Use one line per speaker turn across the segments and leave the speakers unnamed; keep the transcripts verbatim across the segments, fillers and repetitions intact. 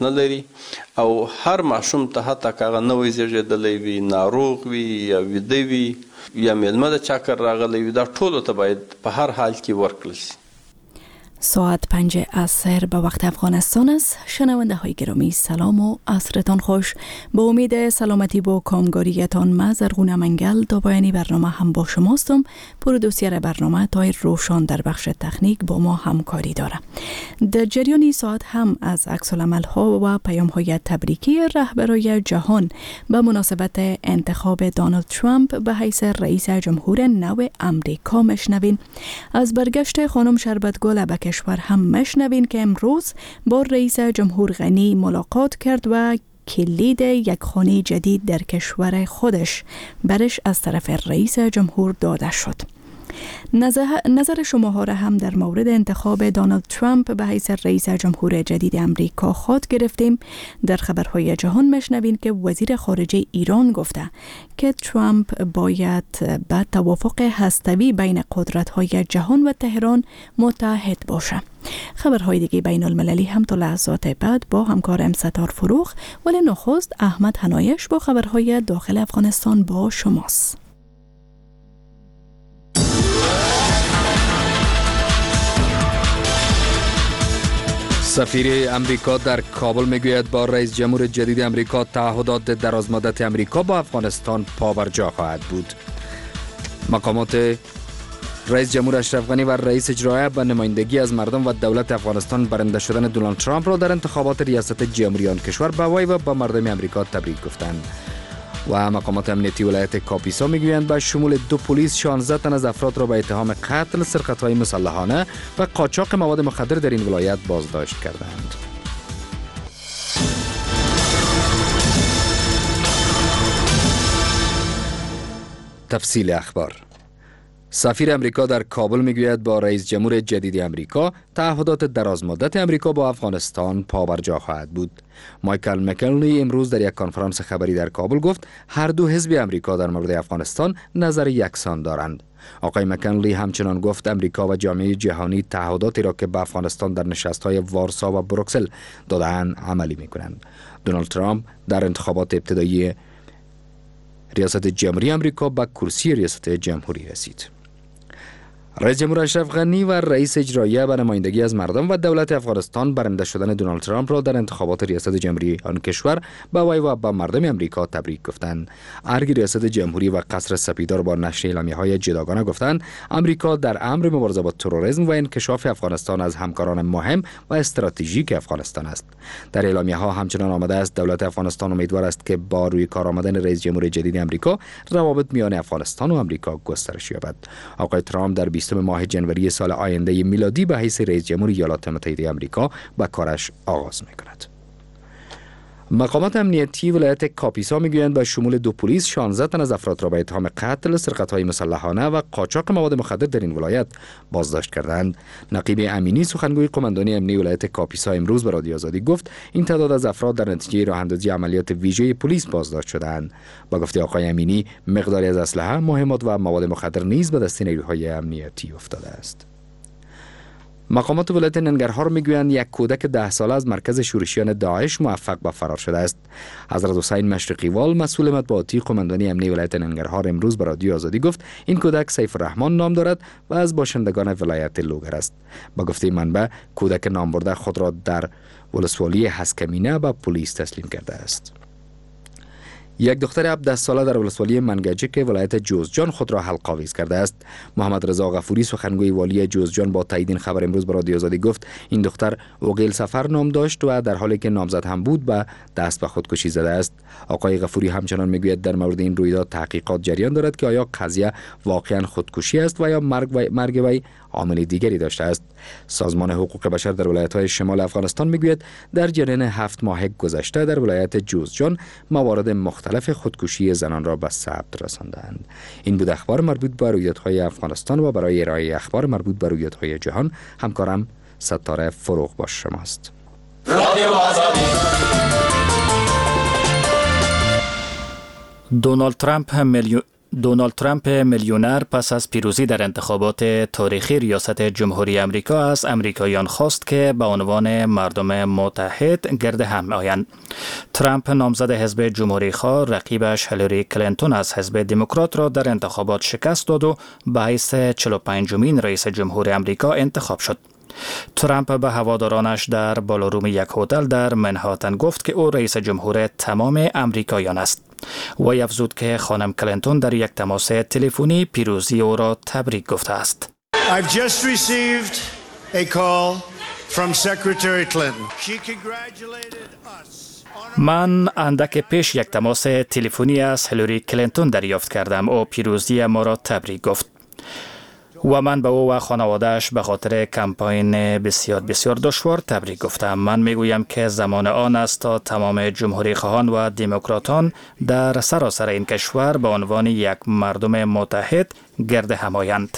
نه لري او هر ماشوم ته حتی که هغه نوی زیږېدلی وي، ناروغ وي یا ویده وي یا میلمه د چکر راغلی وي، دا ټولو ته باید په هر حال کې ورکړل شي.
ساعت پنج عصر به وقت افغانستان است. شنونده های گرامی سلام و عصرتان خوش. با امید سلامتی با کامگاریتان من زرغون منگل تا پایانی برنامه هم با شماستم. پرودوسر برنامه تایر روشان در بخش تکنیک با ما همکاری داره. در جریان ساعت هم از عکس‌العمل ها و پیام های تبریکی رهبرای جهان به مناسبت انتخاب دونالد ترامپ به حیث رئیس جمهور نو امریکا مشنوین. از برگشت خانم شربتگل به کشور هم مشنوین که امروز با رئیس جمهور غنی ملاقات کرد و کلید یک خانه جدید در کشور خودش برش از طرف رئیس جمهور داده شد. نظر شما را هم در مورد انتخاب دونالد ترامپ به حیث رئیس جمهور جدید امریکا خود گرفتیم. در خبرهای جهان مشنوین که وزیر خارجه ایران گفته که ترامپ باید به توافق هسته‌ای بین قدرت‌های جهان و تهران متحد باشه. خبرهای دیگه بین المللی هم تا لحظات بعد با همکارم ستار فروغ، ولی نخست احمد حنایش با خبرهای داخل افغانستان با شماست.
سفیر امریکا در کابل میگوید با رئیس جمهور جدید امریکا تعهدات درازمدت امریکا با افغانستان پابرجا خواهد بود. مقامات رئیس جمهور اشرف غنی و رئیس اجرایی به نمایندگی از مردم و دولت افغانستان برنده شدن دونالد ترامپ را در انتخابات ریاست جمهوری آن کشور به وی و به مردم امریکا تبریک گفتند. و مقامات امنیتی ولایت کاپیسا میگویند به شمول دو پلیس شانزده تن از افراد را به اتهام قتل، سرقت‌های مسلحانه و قاچاق مواد مخدر در این ولایت بازداشت کردند. تفصیل اخبار. سفیر امریکا در کابل میگوید با رئیس جمهور جدید امریکا تعهدات درازمدت امریکا با افغانستان پابرجا خواهد بود. مایکل مکنلی امروز در یک کنفرانس خبری در کابل گفت هر دو حزب امریکا در مورد افغانستان نظر یکسان دارند. آقای مکنلی همچنان گفت امریکا و جامعه جهانی تعهداتی را که به افغانستان در نشست‌های وارسا و بروکسل داده‌اند عملی می‌کنند. دونالد ترامپ در انتخابات ابتدایی ریاست جمهوری امریکا به کرسی ریاست جمهوری رسید. رئیس جمهور اشرف غنی و رئیس اجرایی به نمایندگی از مردم و دولت افغانستان برنده شدن دونالد ترامپ را در انتخابات ریاست جمهوری آن کشور به وی و به مردم امریکا تبریک گفتند. ارگ ریاست جمهوری و قصر سپیدار با نشر اعلامیه‌های جداگانه گفتند امریکا در امر مبارزه با تروریسم و انکشاف افغانستان از همکاران مهم و استراتژیک افغانستان است. در اعلامیه‌ها همچنان آمده است دولت افغانستان امیدوار است که با روی کار آمدن رئیس جمهور جدید امریکا روابط میان افغانستان و امریکا گسترش یابد. آقای ترامپ در بیستم ماه جنوری سال آینده میلادی به حیث رئیس جمهور ایالات متحده آمریکا به کارش آغاز می‌کند. مقامات امنیتی ولایت کاپیسا میگویند به شمول دو پلیس شانزده تن از افراد را به اتهام قتل، سرقت‌های مسلحانه و قاچاق مواد مخدر در این ولایت بازداشت کردند. نقیب امینی سخنگوی قماندانی امنیتی ولایت کاپیسا امروز به رادیو آزادی گفت این تعداد از افراد در نتیجه راه‌اندازی عملیات ویژه پلیس بازداشت شدند. با گفته آقای امینی مقداری از اسلحه، مهمات و مواد مخدر نیز به دست نیروهای امنیتی افتاده است. مقامات ولایت ننگرهار میگویند یک کودک ده ساله از مرکز شورشیان داعش موفق به فرار شده است. حضرت حسین مشرقیوال مسئول مطبوعاتی قماندانی امنیتی ولایت ننگرهار امروز به رادیو آزادی گفت این کودک سیف الرحمن نام دارد و از باشندگان ولایت لوگر است. با گفته منبع کودک نامبرده خود را در ولسوالی هسکمینه به پلیس تسلیم کرده است. یک دختر هفده ساله در ولسوالی منگجک ولایت جوزجان خود را حلق آویز کرده است. محمد رضا غفوری سخنگوی والی جوزجان با تایید این خبر امروز به رادیو آزادی گفت این دختر عقیل سفر نام داشت و در حالی که نامزد هم بود به دست به خودکشی زده است. آقای غفوری همچنان میگوید در مورد این رویداد تحقیقات جریان دارد که آیا قضیه واقعا خودکشی است و یا مرگ و مرگ وی عامل دیگری داشته است. سازمان حقوق بشر در ولایت‌های شمال افغانستان میگوید در جریان هفت ماه گذشته در ولایت جوزجان موارد مختلف خودکشی زنان را به ثبت رساندند. این بود اخبار مربوط به رویدادهای افغانستان و برای ارائه اخبار مربوط به رویدادهای جهان همکارم ستاره فروغ با شماست.
دونالد ترامپ میلیون دونالد ترامپ میلیونر پس از پیروزی در انتخابات تاریخی ریاست جمهوری آمریکا از امریکاییان خواست که به عنوان مردم متحد گرد هم آیند. ترامپ نامزد حزب جمهوری‌خواه رقیبش هیلاری کلینتون از حزب دموکرات را در انتخابات شکست داد و به حیث چهل و پنجمین رئیس جمهور آمریکا انتخاب شد. ترامپ به هوادارانش در بالوروم یک هتل در منهاتن گفت که او رئیس جمهور تمام امریکاییان است. وی افزود که خانم کلینتون در یک تماس تلفنی پیروزی او را تبریک گفته است.
I've just received a call from Secretary Clinton. She congratulated us.
من اندک پیش یک تماس تلفنی از هیلاری کلینتون دریافت کردم. او پیروزی ما را تبریک گفت و من به او و خانواده‌اش به خاطر کمپاین بسیار بسیار دشوار تبریک گفتم. من میگویم که زمان آن است تا تمام جمهوری خواهان و دموکراتان در سراسر این کشور به عنوان یک مردم متحد گرد هم آیند.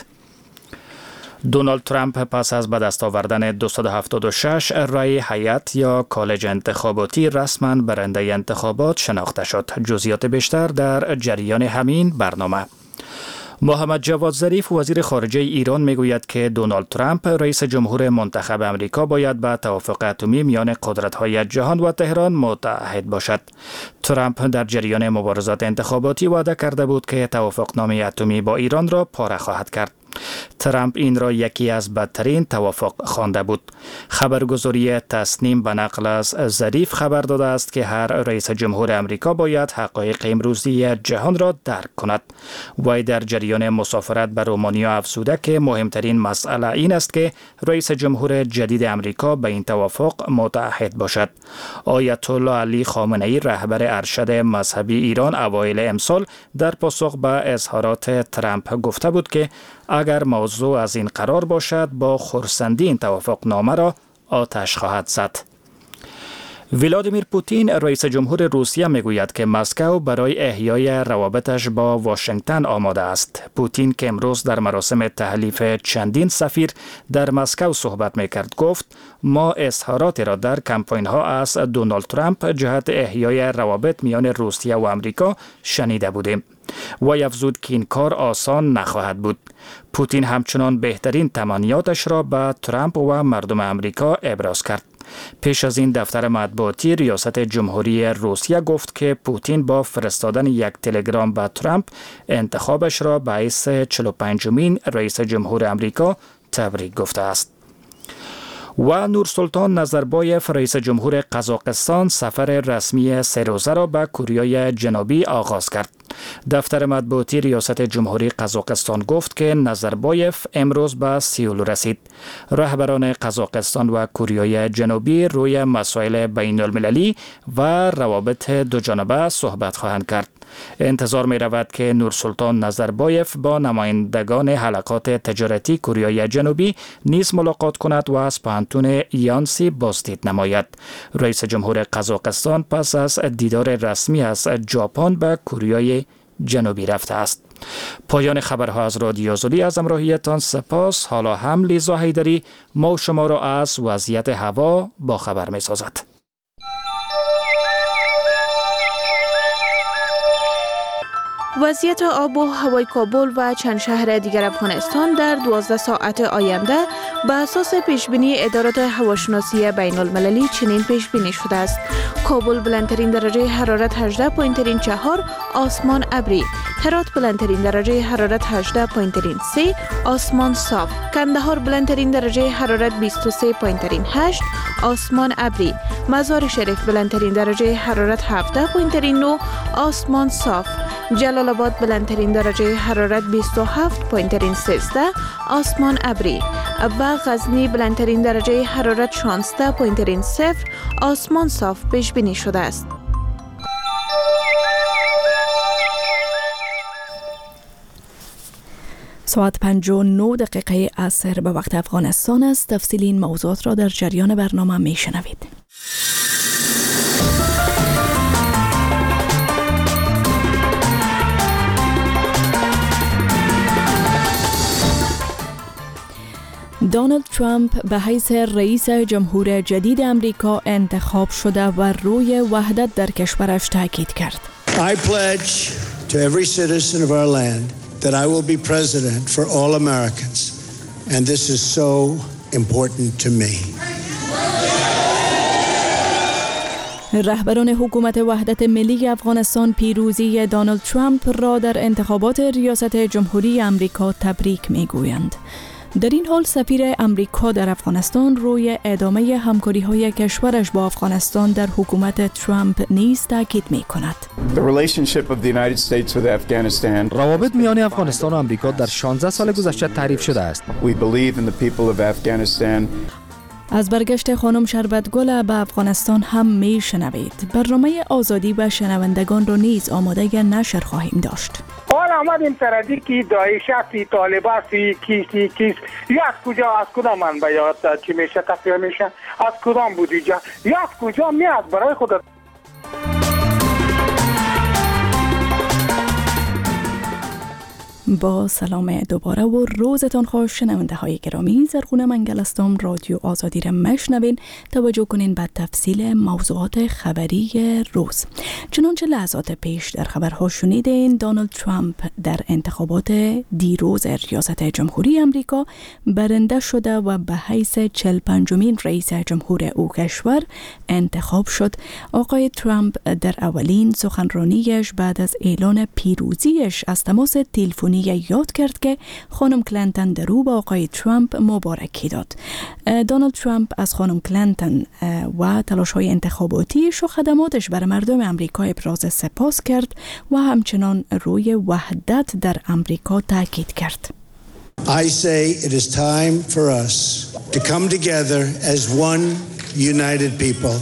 دونالد ترامپ پس از به دست آوردن دویست و هفتاد و شش رای هیئت یا کالج انتخاباتی رسما برنده انتخابات شناخته شد. جزئیات بیشتر در جریان همین برنامه. محمد جواد ظریف وزیر خارجه ایران میگوید که دونالد ترامپ رئیس جمهور منتخب امریکا باید به توافق اتمی میان قدرت‌های جهان و تهران متحد باشد. ترامپ در جریان مبارزات انتخاباتی وعده کرده بود که توافقنامه اتمی با ایران را پاره خواهد کرد. ترامپ این را یکی از بدترین توافق خوانده بود. خبرگزاری تسنیم به نقل از ظریف خبر داده است که هر رئیس جمهور امریکا باید حقایق امروزی جهان را درک کند. وی در جریان مسافرت به رومانیا افزوده که مهمترین مسئله این است که رئیس جمهور جدید امریکا به این توافق متحد باشد. آیت الله علی خامنه ای رهبر ارشد مذهبی ایران اوایل امسال در پاسخ به اظهارات ترامپ گفته بود که اگر موضوع از این قرار باشد با خرسندی این توافق نامه را آتش خواهد زد. ولادیمیر پوتین رئیس جمهور روسیه میگوید که مسکو برای احیای روابطش با واشنگتن آماده است. پوتین که امروز در مراسم تحلیف چندین سفیر در مسکو صحبت میکرد گفت ما اظهاراتی را در کمپاین ها از دونالد ترامپ جهت احیای روابط میان روسیه و آمریکا شنیده بودیم. وی افزود که این کار آسان نخواهد بود. پوتین همچنان بهترین تمنیاتش را به ترامپ و مردم آمریکا ابراز کرد. پیش از این دفتر مطبوعاتی ریاست جمهوری روسیه گفت که پوتین با فرستادن یک تلگرام به ترامپ انتخابش را به حیث چهل و پنجمین رئیس جمهور آمریکا تبریک گفته است. و نورسلطان نظربایف رئیس جمهور قزاقستان سفر رسمی سه روزه را به کوریای جنوبی آغاز کرد. دفتر مطبوعاتی ریاست جمهوری قزاقستان گفت که نظربایف امروز به سئول رسید. رهبران قزاقستان و کوریای جنوبی روی مسائل بین المللی و روابط دوجانبه صحبت خواهند کرد. انتظار می رود که نورسلطان نظربایف با نمایندگان حلقات تجارتی کوریای جنوبی نیز ملاقات کند و از پانتون یانسی بازدید نماید. رئیس جمهور قزاقستان پس از دیدار رسمی از ژاپن به کوریای جنوبی رفته است. پایان خبرها از رادیو آزادی. از همراهیتان سپاس. حالا هم لیزا حیدری ما و شما را از وضعیت هوا با خبر می سازد.
وضعیت آب و هوای کابل و چند شهر دیگر افغانستان در دوازده ساعت آینده بر اساس پیشبینی ادارات هواشناسی بین المللی چنین پیش بینی شده است: کابل بلندترین درجه حرارت هجده و چهار، آسمان ابری. هرات بلندترین درجه حرارت هجده و سه، آسمان صاف. کندهار بلندترین درجه حرارت بیست و سه و هشت، آسمان ابری. مزار شریف بلندترین درجه حرارت هفده و نه، آسمان صاف. جلال آباد بلندترین درجه حرارت بیست و هفت و سیزده، آسمان ابری. و غزنی بلندترین درجه حرارت شانزده و صفر، آسمان صاف پیش بینی شده است.
ساعت پنج و نه دقیقه عصر به وقت افغانستان است. تفصیل این موضوعات را در جریان برنامه می شنوید. دونالد ترامپ به حیث رئیس جمهور جدید امریکا انتخاب شده و روی وحدت در کشورش تاکید کرد.
I pledge to every citizen of our land that I will be president for all Americans. And this is so important to me.
رهبران حکومت وحدت ملی افغانستان پیروزی دونالد ترامپ را در انتخابات ریاست جمهوری امریکا تبریک می‌گویند. در این حال سفیر امریکا در افغانستان روی ادامه همکاری‌های کشورش با افغانستان در حکومت ترامپ نیز تاکید می‌کند.
روابط میان افغانستان و امریکا در شانزده سال گذشته تعریف شده است.
از برگشت خانم شربتگل به افغانستان هم می شنوید. برنامه آزادی و شنوندگان را نیز آماده نشر خواهیم داشت.
حال آمدیم سردی که داعش هستی، طالب هستی، کیستی کیس یا از کجا از کدام منبع یا چی میشه تصویر میشه از کدام بودجه یا از کجا میاد برای خود.
با سلام دوباره و روزتان خوش شنونده های گرامی. زرغونه منگل هستم. رادیو آزادی را مشنوین. توجه کنین به تفصیل موضوعات خبری روز. چنانچه لحظات پیش در خبرها شنیدین، دونالد ترامپ در انتخابات دیروز ریاست جمهوری امریکا برنده شده و به حیث چهل و پنجمین رئیس جمهور او کشور انتخاب شد. آقای ترامپ در اولین سخنرانیش بعد از اعلان پیروزیش از تماس تلفنی یاد کرد که خانم کلینتون در او با آقای ترامپ مبارکی داد. دونالد ترامپ از خانم کلینتون و تلاش‌های انتخاباتیش و خدماتش برای مردم امریکا ابراز سپاس کرد و همچنان روی وحدت در امریکا تاکید کرد.
I say it is time for us to come together as one united people.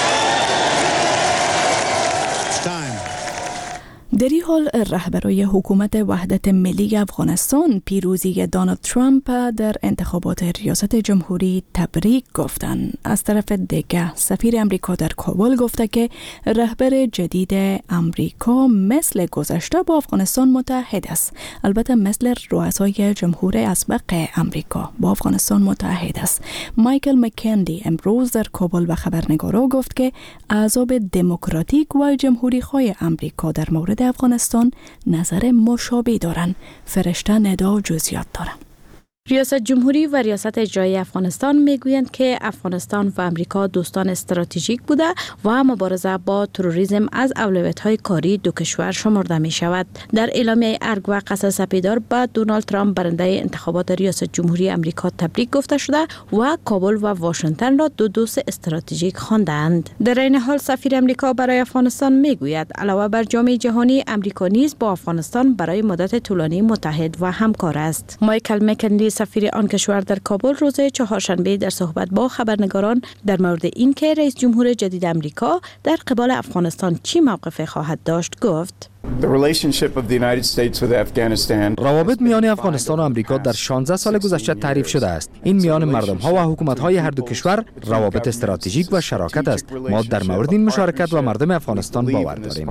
در این حال رهبرای حکومت وحدت ملی افغانستان پیروزی دونالد ترامپ در انتخابات ریاست جمهوری تبریک گفتند. از طرف دیگه سفیر امریکا در کابل گفته که رهبر جدید امریکا مثل گذشته با افغانستان متحد است. البته مثل رؤسای جمهور اسبق امریکا با افغانستان متحد است. مایکل مکنلی امروز در کابل به خبرنگارا گفت که احزاب دموکراتیک و جمهوری خواه امریکا در مورد افغانستان نظر مشابه دارند. فرشته ندا جزئیات دارند.
ریاست جمهوری و ریاست اجرایی افغانستان میگویند که افغانستان و امریکا دوستان استراتژیک بوده و مبارزه با تروریسم از اولویت‌های کاری دو کشور شمرده می شود. در اعلامیه ارگ و قصر سپیدار به دونالد ترامپ برنده انتخابات ریاست جمهوری امریکا تبریک گفته شده و کابل و واشنگتن را دو دوست استراتژیک خواندند. در این حال سفیر امریکا برای افغانستان میگوید علاوه بر جامعه جهانی، امریکا نیز با افغانستان برای مدت طولانی متحد و همکار است. مایکل مکنلی سفیر آن کشور در کابل روز چهارشنبه در صحبت با خبرنگاران در مورد اینکه رئیس جمهور جدید امریکا در قبال افغانستان چی موقف خواهد داشت گفت:
روابط میان افغانستان و امریکا در شانزده سال گذشته تعریف شده است. این میان مردم ها و حکومت های هر دو کشور روابط استراتژیک و شراکت است. ما در مورد این مشارکت و مردم افغانستان باور داریم.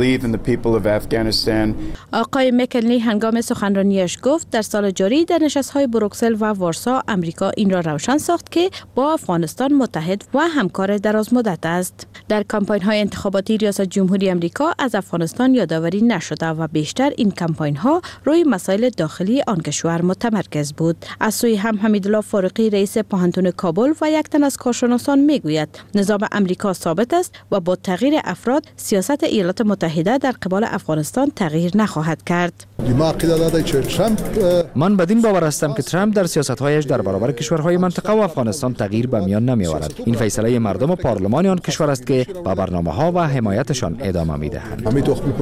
آقای مکنلی هنگام سخنرانیش گفت در سال جاری در نشست‌های بروکسل و وارسا امریکا این را روشن ساخت که با افغانستان متحد و همکار دراز مدت است. در کمپاین‌های انتخاباتی ریاست جمهوری امریکا از افغانستان یادآوری نشده و بیشتر این کمپاین‌ها روی مسائل داخلی آن کشور متمرکز بود. از سوی هم حمیدالله فاروقی رئیس پوهنتون کابل و یک تن از کارشناسان میگوید نظام امریکا ثابت است و با تغییر افراد سیاست ایالات متحده در قبال افغانستان تغییر نخواهد کرد.
من بدین باور هستم که ترامپ در سیاست‌هایش در برابر کشورهای منطقه و افغانستان تغییر به میان نمی‌آورد. این فیصله مردم و پارلمان آن کشور است که با برنامه‌ها و حمایتشان ادامه می‌دهند.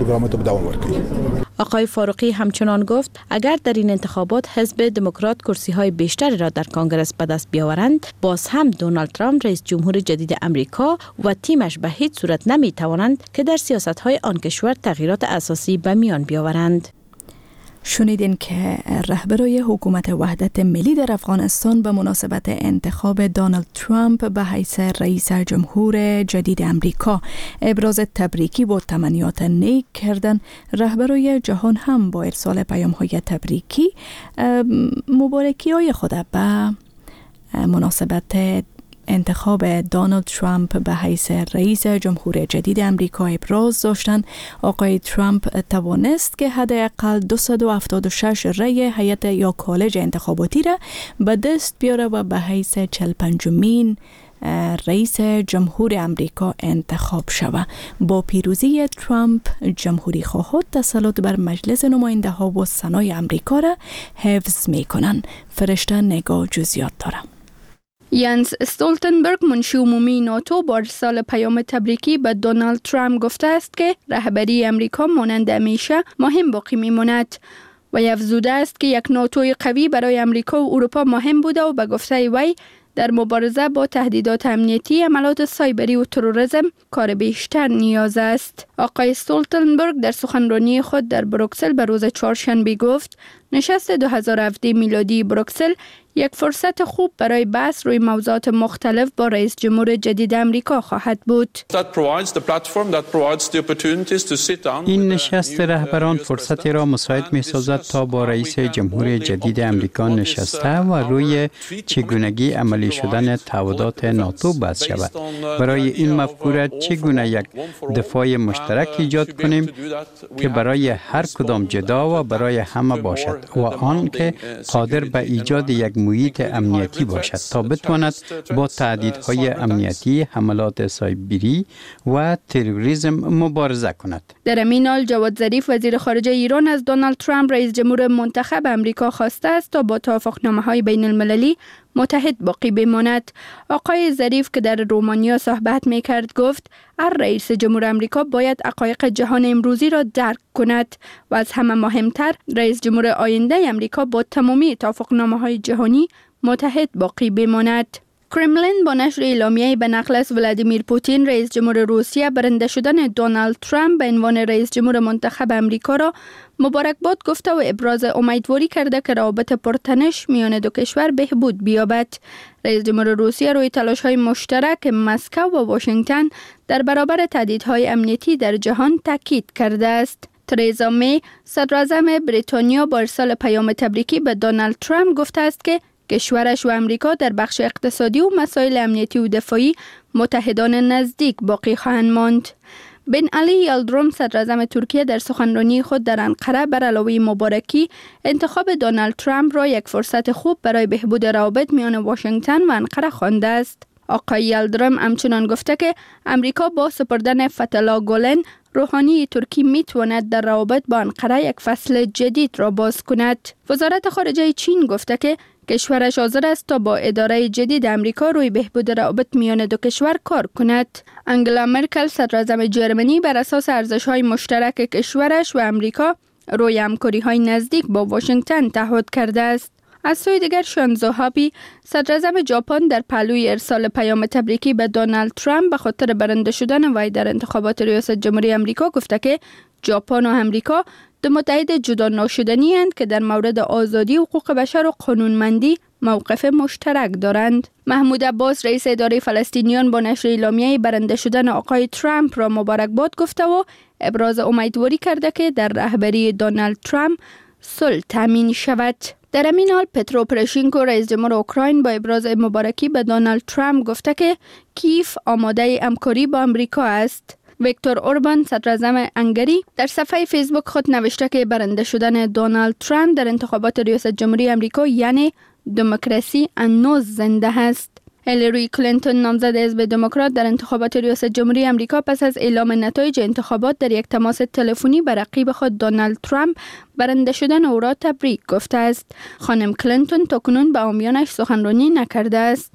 آقای فاروقی همچنان گفت اگر در این انتخابات حزب دموکرات کرسی‌های بیشتری را در کنگرس به دست بیاورند، باز هم دونالد ترامپ رئیس جمهور جدید امریکا و تیمش به هیچ صورت نمی‌توانند که در سیاست‌های آن کشور تغییرات اساسی به میان بیاورند.
شنیدین که رهبرای حکومت وحدت ملی در افغانستان به مناسبت انتخاب دونالد ترامپ به حیث رئیس جمهور جدید امریکا ابراز تبریکی و تمنیات نیک کردن. رهبرای جهان هم با ارسال پیام‌های تبریکی مبارکی‌های خود به مناسبت انتخاب دونالد ترامپ به حیث رئیس جمهور جدید امریکا ابراز داشتند، آقای ترامپ توانست که حداقل دویست و هفتاد و شش رأی هیئت یا کالج انتخاباتی را به دست بیاره و به حیث چهل و پنجمین رئیس جمهور امریکا انتخاب شود. با پیروزی ترامپ، جمهوری خواهان تسلط بر مجلس نماینده ها و سنای امریکا را حفظ می کنند. فرشته نگاه جزئیات دارم.
ینس استولتنبرگ، منشی عمومی ناتو، با ارسال پیام تبریکی به دونالد ترامپ گفته است که رهبری امریکا مانند همیشه مهم باقی میماند و افزوده است که یک ناتوی قوی برای امریکا و اروپا مهم بوده و به گفته وی در مبارزه با تهدیدات امنیتی، حملات سایبری و تروریسم کار بیشتر نیاز است. آقای استولتنبرگ در سخنرانی خود در بروکسل به روز چهارشنبه گفت نشست دو هزار و هفده میلادی بروکسل یک فرصت خوب برای بحث روی موضوعات مختلف با رئیس جمهور جدید امریکا خواهد بود.
این نشست رهبران فرصتی را مساعد می سازد تا با رئیس جمهور جدید امریکا نشسته و روی چگونگی عملی شدن تعهدات ناتو بحث شود. برای این مفکوره چگونه یک دفاع مشترک ایجاد کنیم که برای هر کدام جدا و برای همه باشد و آن که قادر به ایجاد یک محیط امنیتی باشد تا بتواند با تهدیدهای امنیتی، حملات سایبری و تروریسم مبارزه کند.
در همین حال جواد ظریف، وزیر خارجه ایران، از دونالد ترامپ رئیس جمهور منتخب امریکا خواسته است تا با توافقنامه‌های بین المللی متحد باقی بماند. آقای ظریف که در رومانیا صحبت می کرد گفت هر رئیس جمهور امریکا باید حقایق جهان امروزی را درک کند و از همه مهمتر رئیس جمهور آینده امریکا با تمامی توافقنامه‌های جهانی متحد باقی بماند. کرملین با نشر اعلامیه‌ای به نقل از ولادیمیر پوتین، رئیس جمهور روسیه، برنده شدن دونالد ترامپ به عنوان رئیس جمهور منتخب امریکا را مبارکباد گفته و ابراز امیدواری کرده که روابط پرتنش میان دو کشور بهبود بیابد. رئیس جمهور روسیه روی تلاش‌های مشترک مسکو و واشنگتن در برابر تهدیدهای امنیتی در جهان تاکید کرده است. ترزا می، صدراعظم بریتانیا، با ارسال پیام تبریکی به دونالد ترامپ گفته است که کشورش و امریکا در بخش اقتصادی و مسائل امنیتی و دفاعی متحدان نزدیک باقی خواهند ماند. بن علی یلدروم، صدراعظم ترکیه، در سخنرانی خود در انقره بر علاوه مبارکی انتخاب دونالد ترامپ را یک فرصت خوب برای بهبود روابط میان واشنگتن و انقره خوانده است. آقای یلدروم همچنان گفته که امریکا با سپردن فتح‌الله گولن، روحانی ترکی میتواند در روابط با انقره یک فصل جدید را باز کند. وزارت خارجه چین گفته که کشورش حاضر است تا با اداره جدید امریکا روی بهبود روابط میان دو کشور کار کند. انگلا مرکل، صدراعظم جرمنی، بر اساس ارزش‌های مشترک کشورش و امریکا روی همکاری‌های نزدیک با واشنگتن تعهد کرده است. از سوی دیگر شانزو آبی، صدراعظم ژاپن، در پهلوی ارسال پیام تبریکی به دونالد ترامپ به خاطر برنده شدن وی در انتخابات ریاست جمهوری امریکا گفته که ژاپن و امریکا دو متحد جدا ناشدنی اند که در مورد آزادی، حقوق بشر و قانونمندی موقف مشترک دارند. محمود عباس، رئیس اداره فلسطینیان، با نشر اعلامیه برنده شدن آقای ترامپ را مبارکباد گفته و ابراز امیدواری کرده که در رهبری دونالد ترامپ صلح تامین شود. در همین حال پترو پروشینکو، رئیس جمهور اوکراین، با ابراز مبارکی به دونالد ترامپ گفته که کیف آماده همکاری با امریکا است. ویکتور اوربان، صدراعظم هنگری، در صفحه فیسبوک خود نوشته که برنده شدن دونالد ترامپ در انتخابات ریاست جمهوری امریکا یعنی دموکراسی هنوز زنده است. هیلاری کلینتون، نامزد حزب دموکرات، در انتخابات ریاست جمهوری امریکا پس از اعلام نتایج انتخابات در یک تماس تلفنی به رقیب خود دونالد ترامپ برنده شدن او را تبریک گفته است. خانم کلینتون تاکنون به حامیانش سخنرانی نکرده است.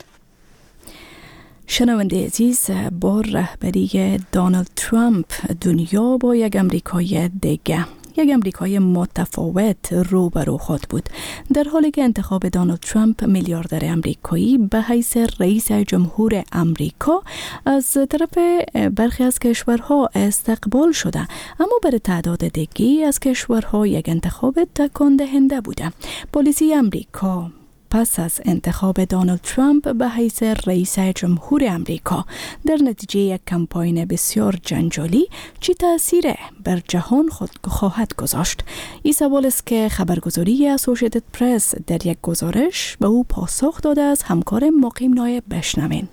شنونده عزیز، با رهبری دونالد ترامپ دنیا با یک امریکای دیگه، یک امریکای متفاوت روبرو خواهد بود، در حالی که انتخاب دونالد ترامپ، میلیاردر امریکایی، به حیث رئیس جمهور امریکا از طرف برخی از کشورها استقبال شده، اما برای تعداد دیگری از کشورها یک انتخاب تکان دهنده بوده. پلیسی امریکا پس از انتخاب دونالد ترامپ به حیث رئیس جمهور امریکا در نتیجه یک کمپاین بسیار جنجالی چی تأثیر بر جهان خود خواهد گذاشت؟ این سوال است که خبرگزاری اسوسییتد پرس در یک گزارش به او پاسخ داده از همکار مقیم نایب. بشنوین.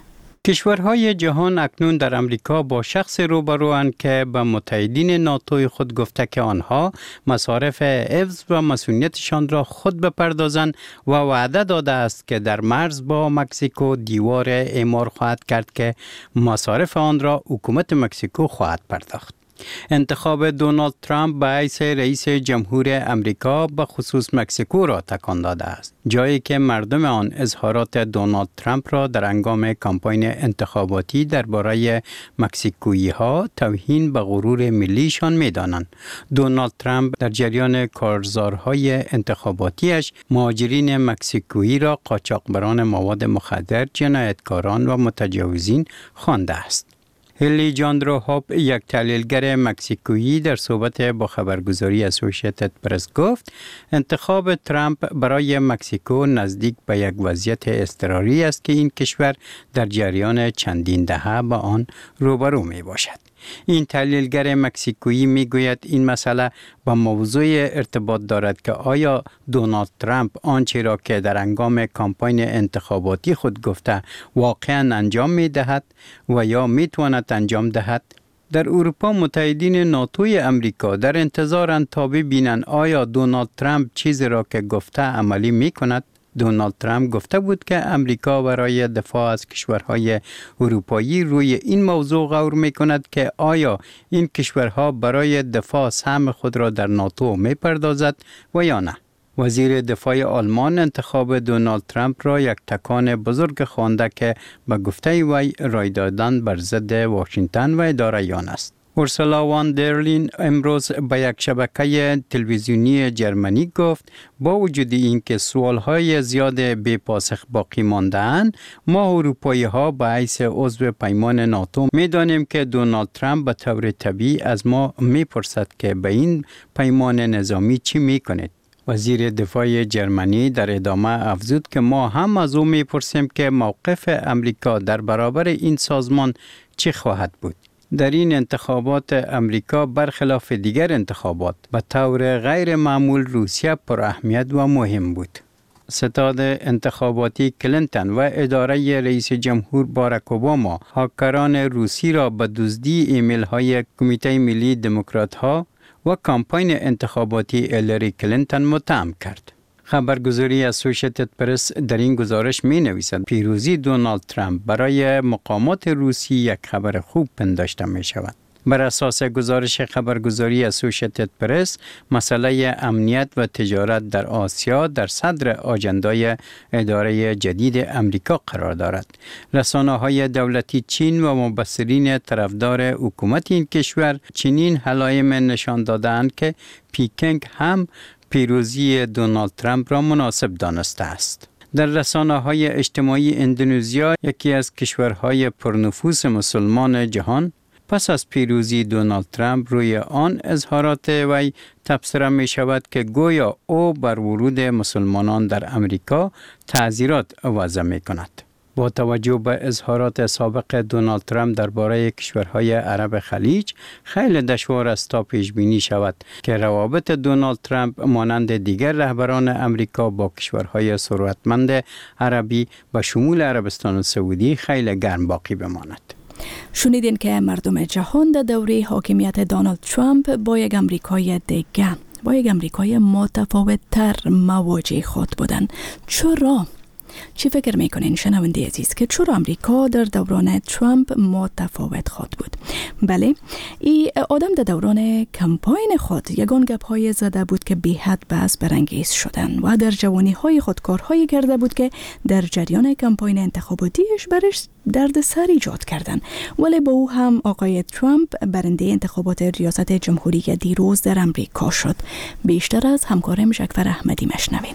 کشورهای جهان اکنون در امریکا با شخص روبروند که به متحدین ناتوی خود گفته که آنها مصارف حفظ و مسئولیتشان را خود بپردازند و وعده داده است که در مرز با مکزیکو دیوار اعمار خواهد کرد که مصارف آن را حکومت مکزیکو خواهد پرداخت. انتخاب دونالد ترامپ به حیث رئیس جمهور امریکا به خصوص مکزیکو را تکان داده است، جایی که مردم آن اظهارات دونالد ترامپ را در هنگام کمپاین انتخاباتی درباره مکزیکویی ها توهین به غرور ملیشان می دانند. دونالد ترامپ در جریان کارزارهای انتخاباتیش مهاجرین مکزیکویی را قاچاقبران مواد مخدر، جنایتکاران و متجاوزین خوانده است. الیجاندرو هاپ، یک تحلیلگر مکزیکویی، در صحبت با خبرگزاری اسوسییتد پرس گفت انتخاب ترامپ برای مکزیکو نزدیک به یک وضعیت اضطراری است که این کشور در جریان چندین دهه با آن روبرو می باشد. این تحلیلگر مکزیکویی می گوید این مسئله با موضوع ارتباط دارد که آیا دونالد ترامپ آنچه را که در هنگام کمپاین انتخاباتی خود گفته واقعا انجام می دهد و یا می تواند انجام دهد. در اروپا متحدین ناتوی امریکا در انتظارند تا ببینند آیا دونالد ترامپ چیزی را که گفته عملی می کند. دونالد ترامپ گفته بود که امریکا برای دفاع از کشورهای اروپایی روی این موضوع غور می کند که آیا این کشورها برای دفاع سهم خود را در ناتو می پردازد و یا نه. وزیر دفاع آلمان انتخاب دونالد ترامپ را یک تکان بزرگ خوانده که به گفته وی رای دادن بر ضد واشنگتن و اداره‌یان است. اورسولا وان درلین امروز به یک شبکه تلویزیونی جرمنی گفت با وجود اینکه سوالهای زیاد بی پاسخ باقی مانده‌اند، ما اروپایی ها به حیث عضو پیمان ناتو می دانیم که دونالد ترامپ به طور طبیعی از ما می پرسد که به این پیمان نظامی چی می کنید. وزیر دفاع جرمنی در ادامه افزود که ما هم از او می پرسیم که موقف امریکا در برابر این سازمان چی خواهد بود. در این انتخابات امریکا برخلاف دیگر انتخابات به طور غیر معمول روسیه پر اهمیت و مهم بود. ستاد انتخاباتی کلینتون و اداره رئیس جمهور باراک اوباما هاکران روسی را به دزدی ایمیل های کمیته ملی دموکرات ها و کمپاین انتخاباتی هیلاری کلینتون متهم کرد. خبرگزاری اسوسییتد پرس در این گزارش می نویسد پیروزی دونالد ترامپ برای مقامات روسی یک خبر خوب پنداشته می شود. بر اساس گزارش خبرگزاری اسوسییتد پرس، مسئله امنیت و تجارت در آسیا در صدر آجندای اداره جدید امریکا قرار دارد. رسانه‌های دولتی چین و مبصرین طرفدار حکومت این کشور چنین علائم نشان دادند که پیکنگ هم پیروزی دونالد ترامپ را مناسب دانسته است. در رسانه‌های اجتماعی اندونزیا، یکی از کشورهای پرنفوذ مسلمان جهان، پس از پیروزی دونالد ترامپ روی آن اظهارات وی تبصره می شود که گویا او بر ورود مسلمانان در امریکا تعزیرات وضع می کند. با توجه به اظهارات سابق دونالد ترامپ درباره کشورهای عرب خلیج، خیلی دشوار است تا پیش بینی شود که روابط دونالد ترامپ مانند دیگر رهبران امریکا با کشورهای ثروتمند عربی به شمول عربستان سعودی خیلی گرم باقی بماند.
شنیدین که مردم جهان در دوره حاکمیت دونالد ترامپ با یک امریکای دیگه، با یک امریکای متفاوت تر مواجه خود بودند. چرا؟ چی فکر میکنین شنونده عزیز که چرا امریکا در دوران ترامپ متفاوت خود بود؟ بله، این آدم در دوران کمپاین خود یگان گپ های زده بود که بی حد بحث برانگیز شدن و در جوانی های خود کارهایی کرده بود که در جریان کمپاین انتخاباتیش برش درد سر ایجاد کردن. ولی با او هم آقای ترامپ برنده انتخابات ریاست جمهوری دیروز در امریکا شد. بیشتر از همکارم جعفر احمدی مشنوین.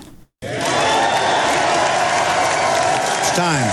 Time.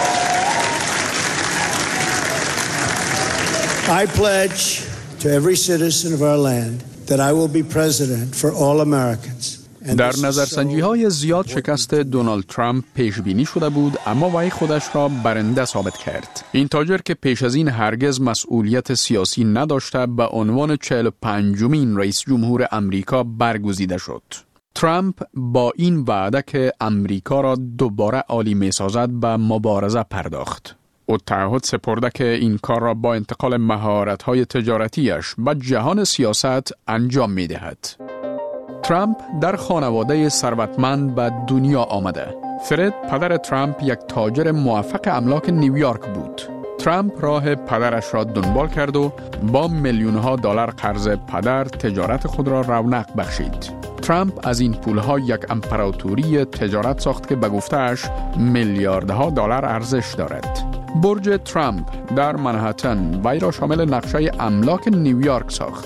I pledge to every citizen of our land that I will be president for all Americans.
در نظرسنجی‌های زیاد شکست دونالد ترامپ پیش بینی شده بود، اما وی خودش را برنده ثابت کرد. این تاجر که پیش از این هرگز مسئولیت سیاسی نداشته به عنوان چهل و پنجمین رئیس جمهور امریکا برگزیده شد. ترامپ با این وعده که امریکا را دوباره عالی می سازد به مبارزه پرداخت. او تعهد سپرده که این کار را با انتقال مهارت‌های تجارتیش به جهان سیاست انجام می‌دهد. ترامپ در خانواده ثروتمند به دنیا آمده. فرد پدر ترامپ یک تاجر موفق املاک نیویورک بود. ترامپ راه پدرش را دنبال کرد و با میلیون‌ها دلار قرض پدر تجارت خود را رونق بخشید. ترامپ از این پولها یک امپراتوری تجارت ساخت که به گفته‌اش میلیاردها دلار ارزش دارد. برج ترامپ در منهتن وی را شامل نقشه املاک نیویورک ساخت.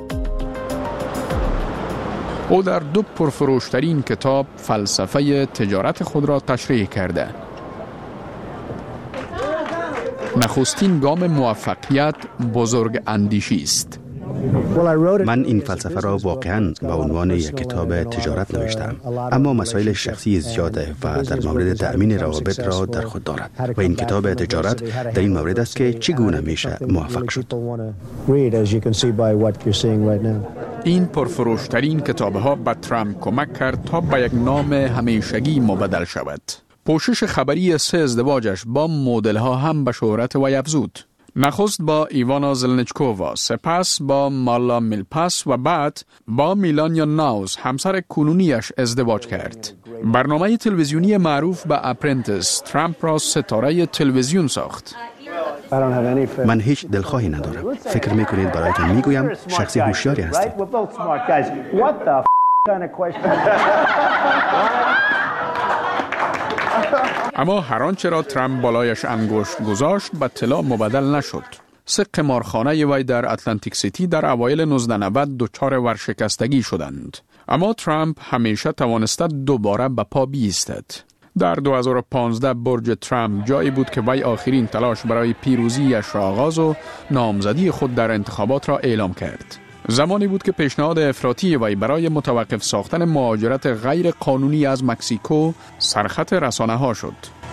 او در دو پرفروشترین کتاب فلسفه تجارت خود را تشریح کرده. نخستین گام موفقیت بزرگ اندیشی است.
من این فلسفه را واقعاً به عنوان یک کتاب تجارت نوشتم، اما مسائل شخصی زیاده و در مورد تأمین روابط را در خود دارد و این کتاب تجارت در این مورد است که چگونه میشه موفق شد.
این پرفروشترین کتاب‌ها به ترامپ کمک کرد تا به یک نام همیشگی مبدل شود. پوشش خبری سه ازدواجش با مدل‌ها هم به شهرت وی افزود. نخست با ایوانا زلنچکووا، سپس با مالا میلپاس و بعد با میلانیا ناوز همسر کنونیش ازدواج کرد. برنامه تلویزیونی معروف به اپرنتس ترامپ را ستاره تلویزیون ساخت.
من هیچ دلخواهی ندارم. فکر میکنید برایتان میگویم شخصی هوشیاری هستید.
اما هر آنچه را ترامپ بالایش انگشت گذاشت به طلا مبدل نشد. سه قمارخانه وی در اتلانتیک سیتی در اوایل نوزده نود دچار ورشکستگی شدند. اما ترامپ همیشه توانسته دوباره به پا بایستد. در دو هزار و پانزده برج ترامپ جایی بود که وی آخرین تلاش برای پیروزیش را آغاز و نامزدی خود در انتخابات را اعلام کرد. زمانی بود که پیشنهاد افراطی وی برای متوقف ساختن مهاجرت غیر قانونی از مکزیکو سرخط رسانه ها شد.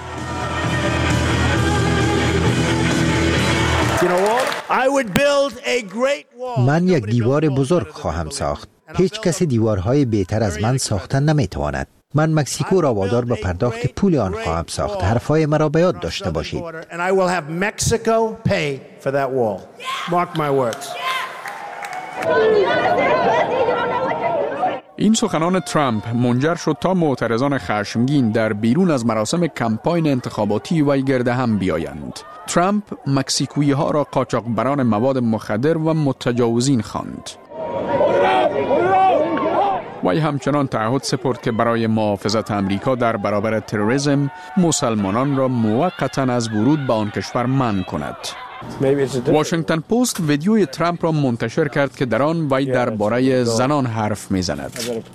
من یک دیوار بزرگ خواهم ساخت. هیچ کسی دیوارهای بهتر از من ساختن نمیتواند. من مکزیکو را وادار به پرداخت پول آن خواهم ساخت. حرفهای مرا به یاد داشته باشید.
این سخنان ترامپ منجر شد تا معترضان خشمگین در بیرون از مراسم کمپاین انتخاباتی وی گرد هم بیایند. ترامپ مکزیکویی ها را قاچاقبران مواد مخدر و متجاوزین خواند. وی همچنان تعهد سپرد که برای محافظت امریکا در برابر تروریسم مسلمانان را موقتا از ورود به آن کشور منع کند. واشنگتن پست ویدیوی ترامپ را منتشر کرد که در آن وی درباره زنان حرف می‌زند.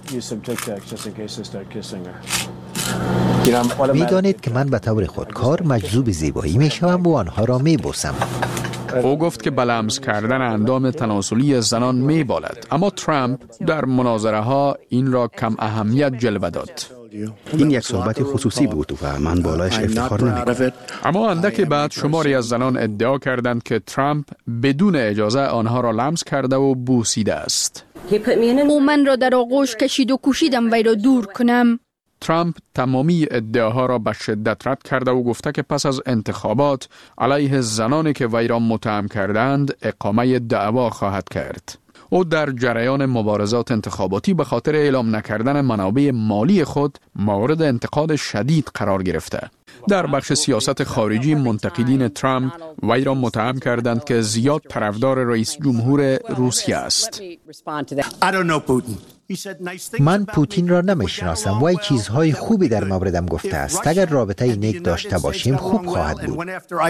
می‌دانید که من به طور خودکار مجذوب زیبایی می‌شوم و آنها را می‌بوسم.
او گفت که به لمس کردن اندام تناسلی زنان می‌بالد، اما ترامپ در مناظره ها این را کم اهمیت جلوه داد.
این یک صحبت خصوصی بود و من بالایش افتخار نمی‌کنم.
اما اندک بعد شماری از زنان ادعا کردند که ترامپ بدون اجازه آنها را لمس کرده و بوسیده است.
او من را در آغوش کشید و کوشیدم وی را دور کنم.
ترامپ تمامی ادعاها را به شدت رد کرده و گفته که پس از انتخابات علیه زنانی که وی را متهم کردند اقامه دعوا خواهد کرد. او در جریان مبارزات انتخاباتی به خاطر اعلام نکردن منابع مالی خود مورد انتقاد شدید قرار گرفته. در بخش سیاست خارجی منتقدین ترامپ وی را متهم کردند که زیاد طرفدار رئیس جمهور روسیه است.
من پوتین را نمیشناسم. وی چیزهای خوبی در موردم گفته است. اگر رابطه نیک داشته باشیم خوب خواهد بود.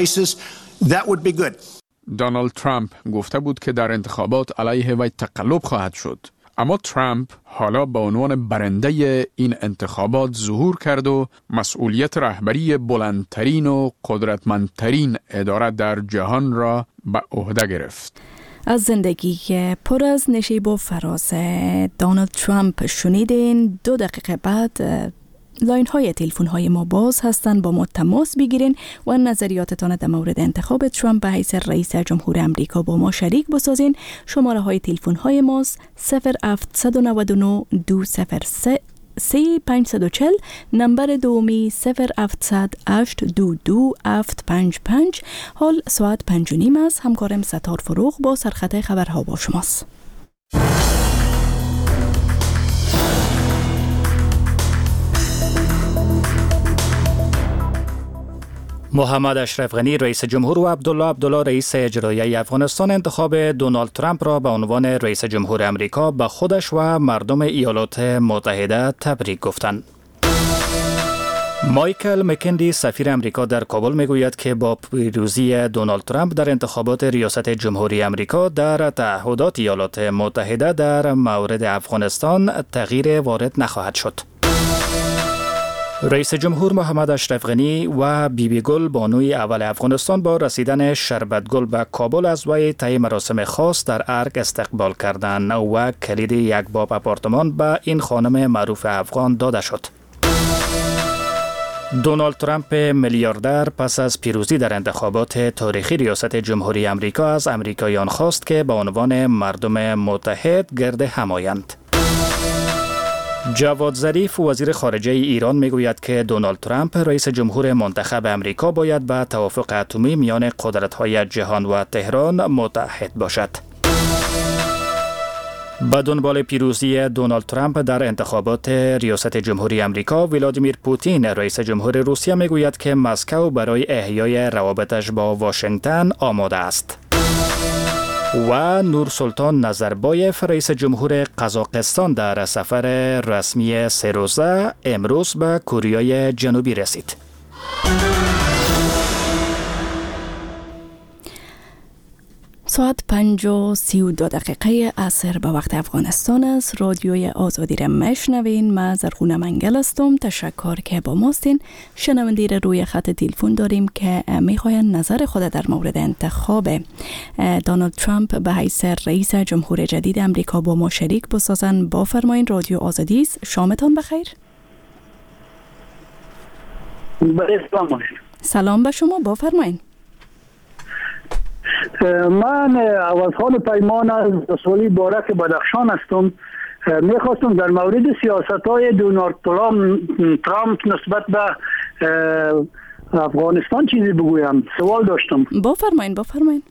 دونالد ترامپ گفته بود که در انتخابات علیه وی تقلب خواهد شد. اما ترامپ حالا به عنوان برنده این انتخابات ظهور کرد و مسئولیت رهبری بلندترین و قدرتمندترین اداره در جهان را به عهده گرفت.
از زندگی پر از نشیب و فراز دونالد ترامپ شنیدین. دو دقیقه بعد لاین های تلفن های ما باز هستند، با ما تماس بگیرین و نظریاتتان در مورد انتخاب ترامپ به حیث رئیس جمهور امریکا با ما شریک بسازین. شماره های تلفن های ماست صفر هفت نه نه دو صفر سه سه پنج چهل نمبر دومی صفر هفتصد هشت دو دو هفت پنج پنج. حال ساعت پنج و نیم است. همکارم ستار فروغ با سرخط خبرها با شماست.
محمد اشرف غنی رئیس جمهور و عبدالله عبدالله رئیس اجرایی افغانستان انتخاب دونالد ترامپ را به عنوان رئیس جمهور امریکا به خودش و مردم ایالات متحده تبریک گفتند. مایکل مکندی سفیر امریکا در کابل میگوید که با پیروزی دونالد ترامپ در انتخابات ریاست جمهوری امریکا در تعهدات ایالات متحده در مورد افغانستان تغییر وارد نخواهد شد. رئیس جمهور محمد اشرف غنی و بیبی گل بانوی اول افغانستان با رسیدن شربت گل به کابل از وی طی مراسم خاص در ارگ استقبال کردند و کلید یک باب آپارتمان به این خانم معروف افغان داده شد. دونالد ترامپ میلیاردر پس از پیروزی در انتخابات تاریخی ریاست جمهوری امریکا از امریکاییان خواست که به عنوان مردم متحد گرد هم آیند. جواد ظریف وزیر خارجه ایران میگوید که دونالد ترامپ رئیس جمهور منتخب امریکا باید به توافق اتمی میان قدرت‌های جهان و تهران متحد باشد. به دنبال پیروزی دونالد ترامپ در انتخابات ریاست جمهوری امریکا، ولادیمیر پوتین رئیس جمهور روسیه میگوید که مسکو برای احیای روابطش با واشنگتن آماده است. و نورسلطان نظربایف رئیس جمهور قزاقستان در سفر رسمی سه روزه امروز به کره جنوبی رسید.
ساعت پنج و سی و دو دقیقه عصر به وقت افغانستان است. رادیوی آزادی را میشنوین. من زرغونه منگل هستم. تشکر که با ماستین. شنونده را روی خط تلفن داریم که میخواین نظر خود در مورد انتخاب دونالد ترامپ به حیث رئیس جمهور جدید امریکا با ما شریک بسازن. با فرماین رادیو آزادی است. شامتان بخیر. سلام به شما. با فرماین.
من عوضخان پیمان از رسولی بارک بدخشان هستم. میخواستم در مورد سیاست های دونالد ترامپ نسبت به افغانستان چیزی بگویم. سوال داشتم.
بفرمایید بفرمایید.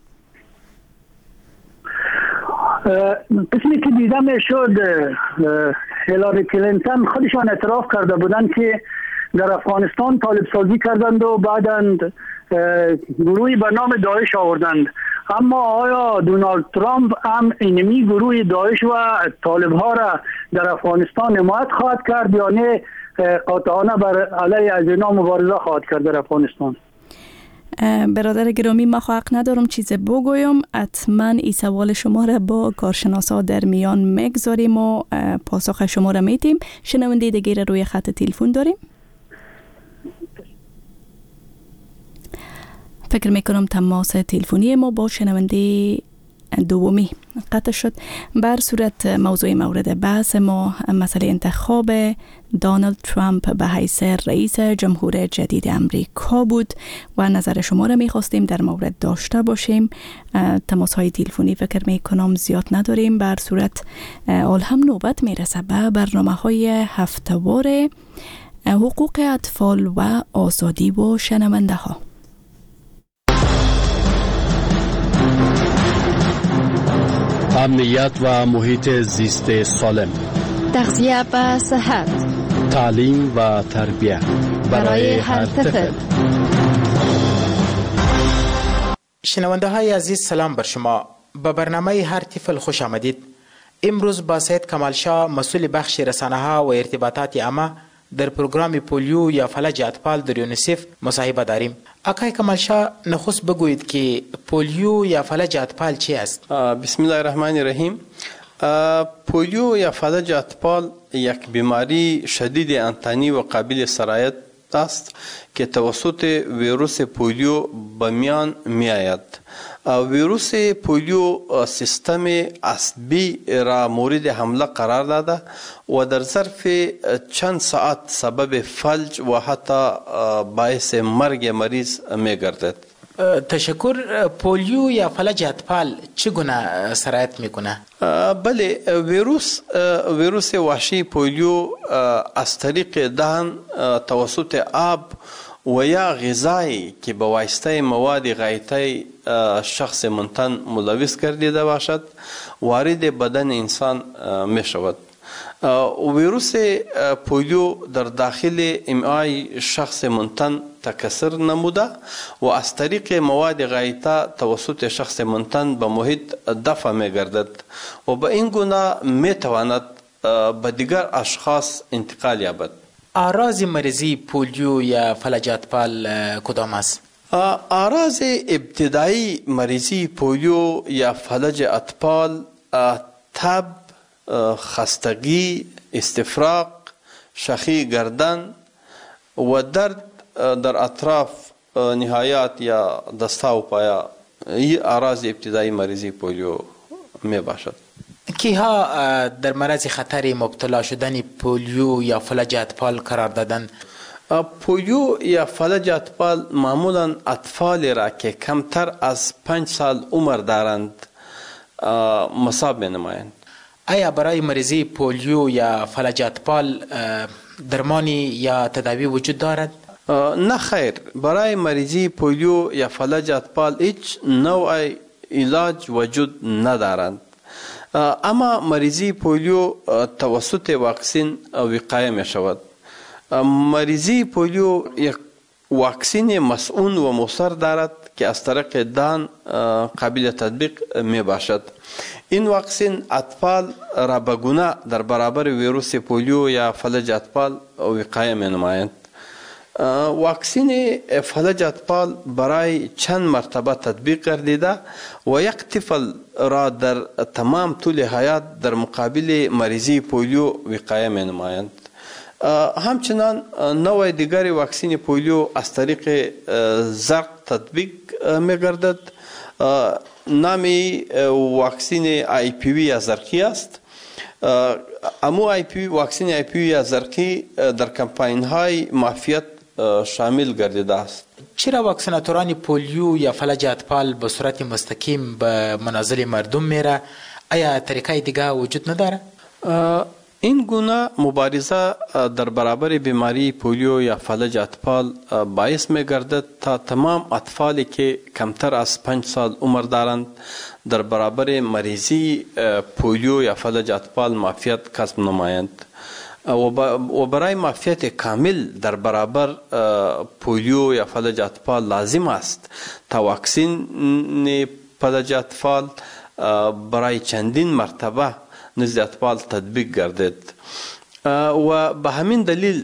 قسمی که دیدم شد هیلاری کلینتون خودشان اعتراف کرده بودن که در افغانستان طالب سازی کردند و بعداً گروهی به نام داعش آوردند. اما آیا دونالد ترامپ هم اینمی گروه داعش و طالب ها را در افغانستان حمایت خواهد کرد یا نه قاطعانه بر علیه از اینا مبارزه خواهد کرد در افغانستان؟
برادر گرامی، ما حق ندارم چیز بگویم. حتما این سوال شما را با کارشناسا در میان میگذاریم و پاسخ شما را میتیم. شنونده دیگه روی خط تلفن داریم. فکر میکنم تماس تلفنی ما با شنونده دومی قطع شد. بر صورت موضوع مورد بحث ما مسئله انتخاب دونالد ترامپ به حیث رئیس جمهور جدید امریکا بود و نظر شما را میخواستیم در مورد داشته باشیم. تماس های تلفنی فکر میکنم زیاد نداریم. بر صورت آل هم نوبت میرسه به برنامه های هفته‌وار حقوق اطفال و آزادی و شنونده ها.
امنیت و محیط زیست سالم،
تغذیه و صحت،
تعلیم و تربیت برای هر طفل.
شنونده های عزیز، سلام بر شما. به برنامه هر طفل خوش آمدید. امروز با سید کمال شاه، مسئول بخش رسانه ها و ارتباطات عامه در پروگرام پولیو یا فلج اطفال در یونیسف مصاحبه داریم. آقای کمال شاه، نخست بگویید که پولیو یا فلج اطفال چی است؟
بسم الله الرحمن الرحیم. پولیو یا فلج اطفال یک بیماری شدید انتانی و قابل سرایت است که توسط ویروس پولیو به میان می آید. ویروس پولیو سیستم عصبی را مورد حمله قرار داده و در ظرف چند ساعت سبب فلج و حتی باعث مرگ مریض می گردد.
تشکر. پولیو یا فلج اطفال چگونه سرایت میکنه؟
بله، ویروس ویروس وحشی پولیو از طریق دهن توسط آب و یا غذایی که به واسطه مواد غایطه شخص منتن ملوث گردیده باشد وارد بدن انسان می شود. ویروس پولیو در داخل امعای شخص منتن تکثر نموده و از طریق مواد غایطه توسط شخص منتن به محیط دفع می گردد و به این گونه می تواند به دیگر اشخاص انتقال یابد.
اعراض مریضی پولیو یا فلج اطفال کدام است؟
اعراض ابتدایی مریضی پولیو یا فلج اطفال تب، خستگی، استفراغ، شخی گردن و درد در اطراف نهایات یا دستا و پایا، این اعراض ابتدایی مریضی پولیو می باشد.
کیها در معرض خطر مبتلا شدن پولیو یا فلج اطفال قرار دادن؟
پولیو یا فلج اطفال معمولا اطفال را که کمتر از پنج سال عمر دارند مصاب می نمایند.
آیا برای مریضی پولیو یا فلج اطفال درمانی یا تداوی وجود دارد؟
نه خیر، برای مریضی پولیو یا فلج اطفال هیچ نوع علاج وجود ندارند، اما مریضی پولیو توسط واکسین وقایه می شود. مریضی پولیو یک واکسین مسئول و مؤثر دارد که از طریق دهن قابل تطبیق می باشد. این واکسین اطفال را به گونه در برابر ویروس پولیو یا فلج اطفال وقایه می نمایند. واکسین فلج اطفال برای چند مرتبه تطبیق گردیده و یک طفل را در تمام طول حیات در مقابل مریضی پولیو وقایه می نمایند. همچنان نوع دیگر واکسین پولیو از طریق زرق تطبیق می گردد. نامی واکسین آی پی وی یا زرقی است. امو آی پی وی واکسین آی پی وی یا زرقی در کمپاین های معافیت شامل گردیده است.
چرا واکسیناتوران پولیو یا فلج اطفال به صورت مستقیم به منازل مردم میره؟ آیا طریقه دیگه وجود نداره؟
این گونه مبارزه در برابر بیماری پولیو یا فلج اطفال باعث می گردد تا تمام اطفالی که کمتر از پنج سال عمر دارند در برابر مریضی پولیو یا فلج اطفال معافیت کسب نمایند و برای معافیت کامل در برابر پولیو یا فلج اطفال لازم است تا واکسین فلج اطفال برای چندین مرتبه نزد اطفال تطبیق گردد و به همین دلیل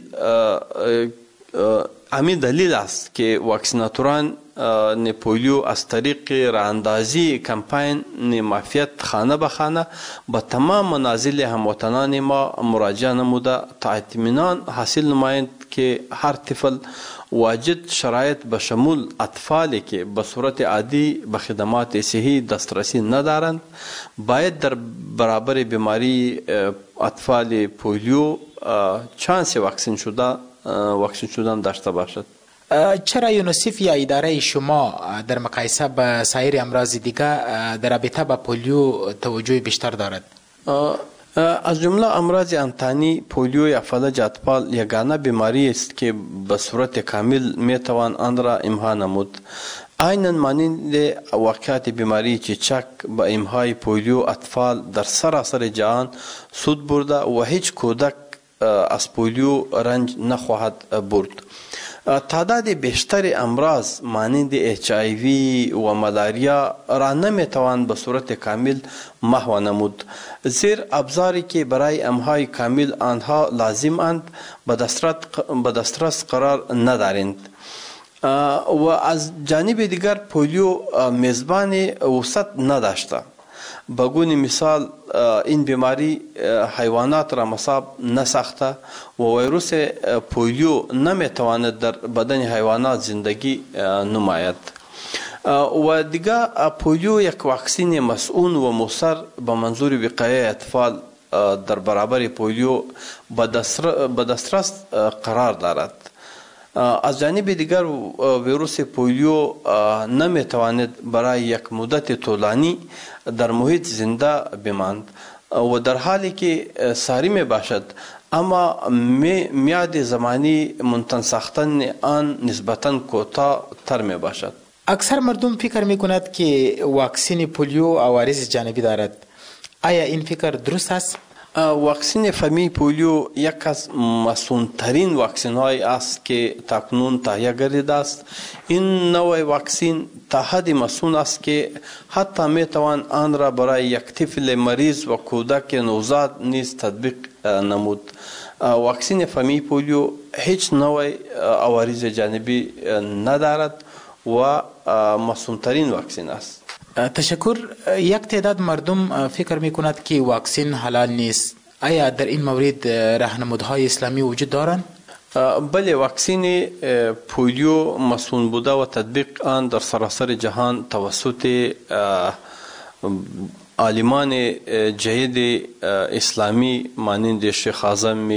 همین دلیل است که واکسیناتوران پولیو از طریق راهاندازی کمپاین معافیت خانه به خانه به تمام منازل هموطنان ما مراجعه نموده تا اطمینان حاصل نمایند که هر طفل واجد شرایط به شمول اطفالی که به صورت عادی به خدمات صحی دسترسی ندارند باید در برابر بیماری اطفال پولیو چانس واکسین شده واکسین شدن داشته باشد.
چرا یونیسف یا اداره شما در مقایسه با سایر امراض دیگه در رابطه با پولیو توجه بیشتر دارد؟
از جمله امراض انتانی پولیو یا فلج اطفال یگانه بیماری است که به صورت کامل میتوان آن را امها نمود. عیناً مانند واقعات بیماری چیچک با امهای پولیو اطفال در سراسر جهان سود برده و هیچ کودک از پولیو رنج نخواهد برد. تعداد بیشتر امراض مانند اچ آی وی و ملاریا را نمیتوان به صورت کامل محو نمود، زیر ابزاری که برای امهای کامل آنها لازم اند به دسترس قرار ندارند. و از جانب دیگر پولیو میزبان وسط نداشته. به گونه مثال این بیماری حیوانات را مصاب نساخته و ویروس پولیو نمیتواند در بدن حیوانات زندگی نماید. و دیگه پولیو یک واکسین مسئول و مؤثر به منظور وقایه اطفال در برابر پولیو به دسترس قرار دارد. از جانب دیگر ویروس پولیو نمیتواند برای یک مدت طولانی در محیط زنده بماند و در حالی که ساری می باشد اما میاد زمانی منتن ساختن آن نسبتاً کوتاه تر می باشد.
اکثر مردم فکر می کند که واکسین پولیو عوارض جانبی دارد. آیا این فکر درست است؟
واکسین فمی پولیو یک از مسئولترین واکسین های است که تاکنون تهیه گردیده است. این نوع واکسین تا حدی مسئول است که حتی می توان آن را برای یک طفل مریض و کودک نوزاد نیز تطبیق نمود. واکسین فمی پولیو هیچ نوع عوارض جانبی ندارد و مسئولترین واکسین است.
تشکر. یک تعداد مردم فکر می کند که واکسین حلال نیست. آیا در این مورد راهنمودهای اسلامی وجود دارند؟
بله، واکسین پولیو مسئول بوده و تطبیق آن در سراسر جهان توسط عالمان جهید اسلامی مانند شیخ اعظم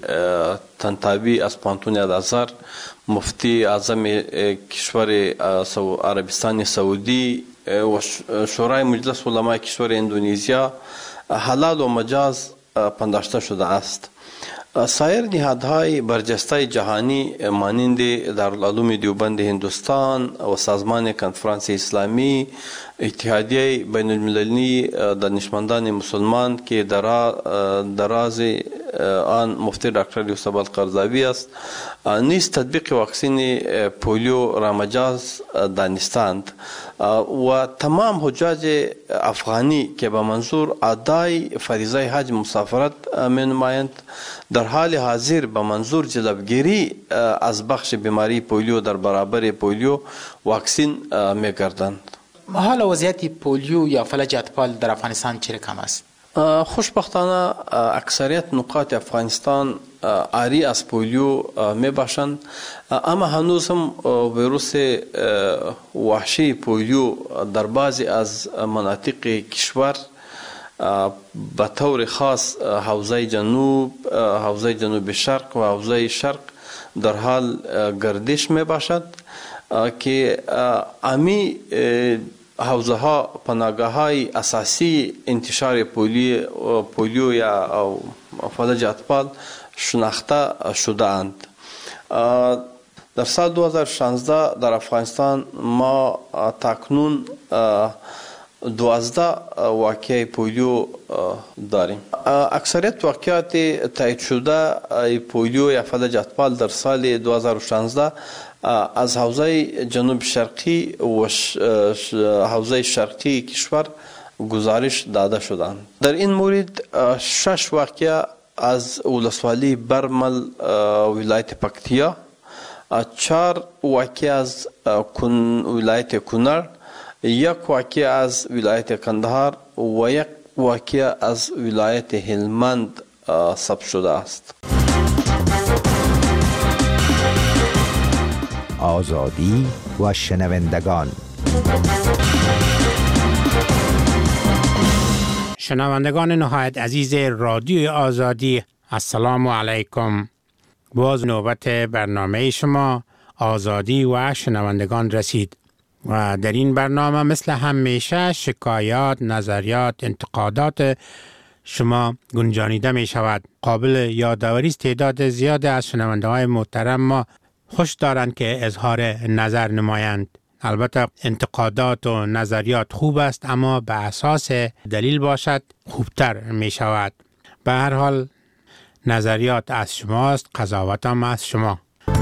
طنطاوی از پانتون الازهر، مفتی اعظم کشور عربستان سعودی و شورای مجلس علمای کشور اندونزیا حلال و مجاز پنداشته شده است. سایر نهادهای برجسته جهانی مانند دارالعلوم دیوبند هندوستان و سازمان کنفرانس اسلامی، اتحادیه بین المللی دانشمندان مسلمان که دراز آن مفتی دکتر یوسف القرضاوی است، نیز تطبیق واکسین پولیو را مجاز دانستند و تمام حجاج افغانی که به منظور ادای فریضه حج مسافرت می نمایند در حال حاضر به منظور جلوگیری از بخش بیماری پولیو در برابر پولیو واکسین می گردند.
حال وضعیت پولیو یا فلج اطفال در افغانستان چه رقم است؟
خوشبختانه اکثریت نقاط افغانستان عاری از پولیو می باشند، اما هنوز هم ویروس وحشی پولیو در بعضی از مناطق کشور به طور خاص حوزه جنوب، حوزه جنوب شرق و حوزه شرق در حال گردش می باشد که امی حوزه ها پناهگاه های اساسی انتشار پولیو, پولیو یا فلج اطفال شناخته شده اند. در سال دو هزار و شانزده در افغانستان ما تاکنون دوازده واقعه پولیو داریم. اکثریت واقعات تایید شده پولیو یا فلج اطفال در سال دو هزار و شانزده از حوزه جنوب شرقی و حوزه شرقی کشور گزارش داده شدند. در این مورد شش واقعه از ولسوالی برمل ولایت پکتیا، چهار واقعه از ولایت کنر، یک واقعه از ولایت کندهار و یک واقعه از ولایت هلمند ثبت شده است.
آزادی و شنوندگان.
شنوندگان نهایت عزیز رادیو آزادی، السلام علیکم. باز نوبت برنامه شما آزادی و شنوندگان رسید و در این برنامه مثل همیشه شکایات، نظریات، انتقادات شما گنجانیده می شود. قابل یادآوری است تعداد زیاد از شنونده های محترم ما خوش دارند که اظهار نظر نمایند. البته انتقادات و نظریات خوب است، اما به اساس دلیل باشد خوبتر می شود. به هر حال نظریات از شماست، قضاوت هم از شما.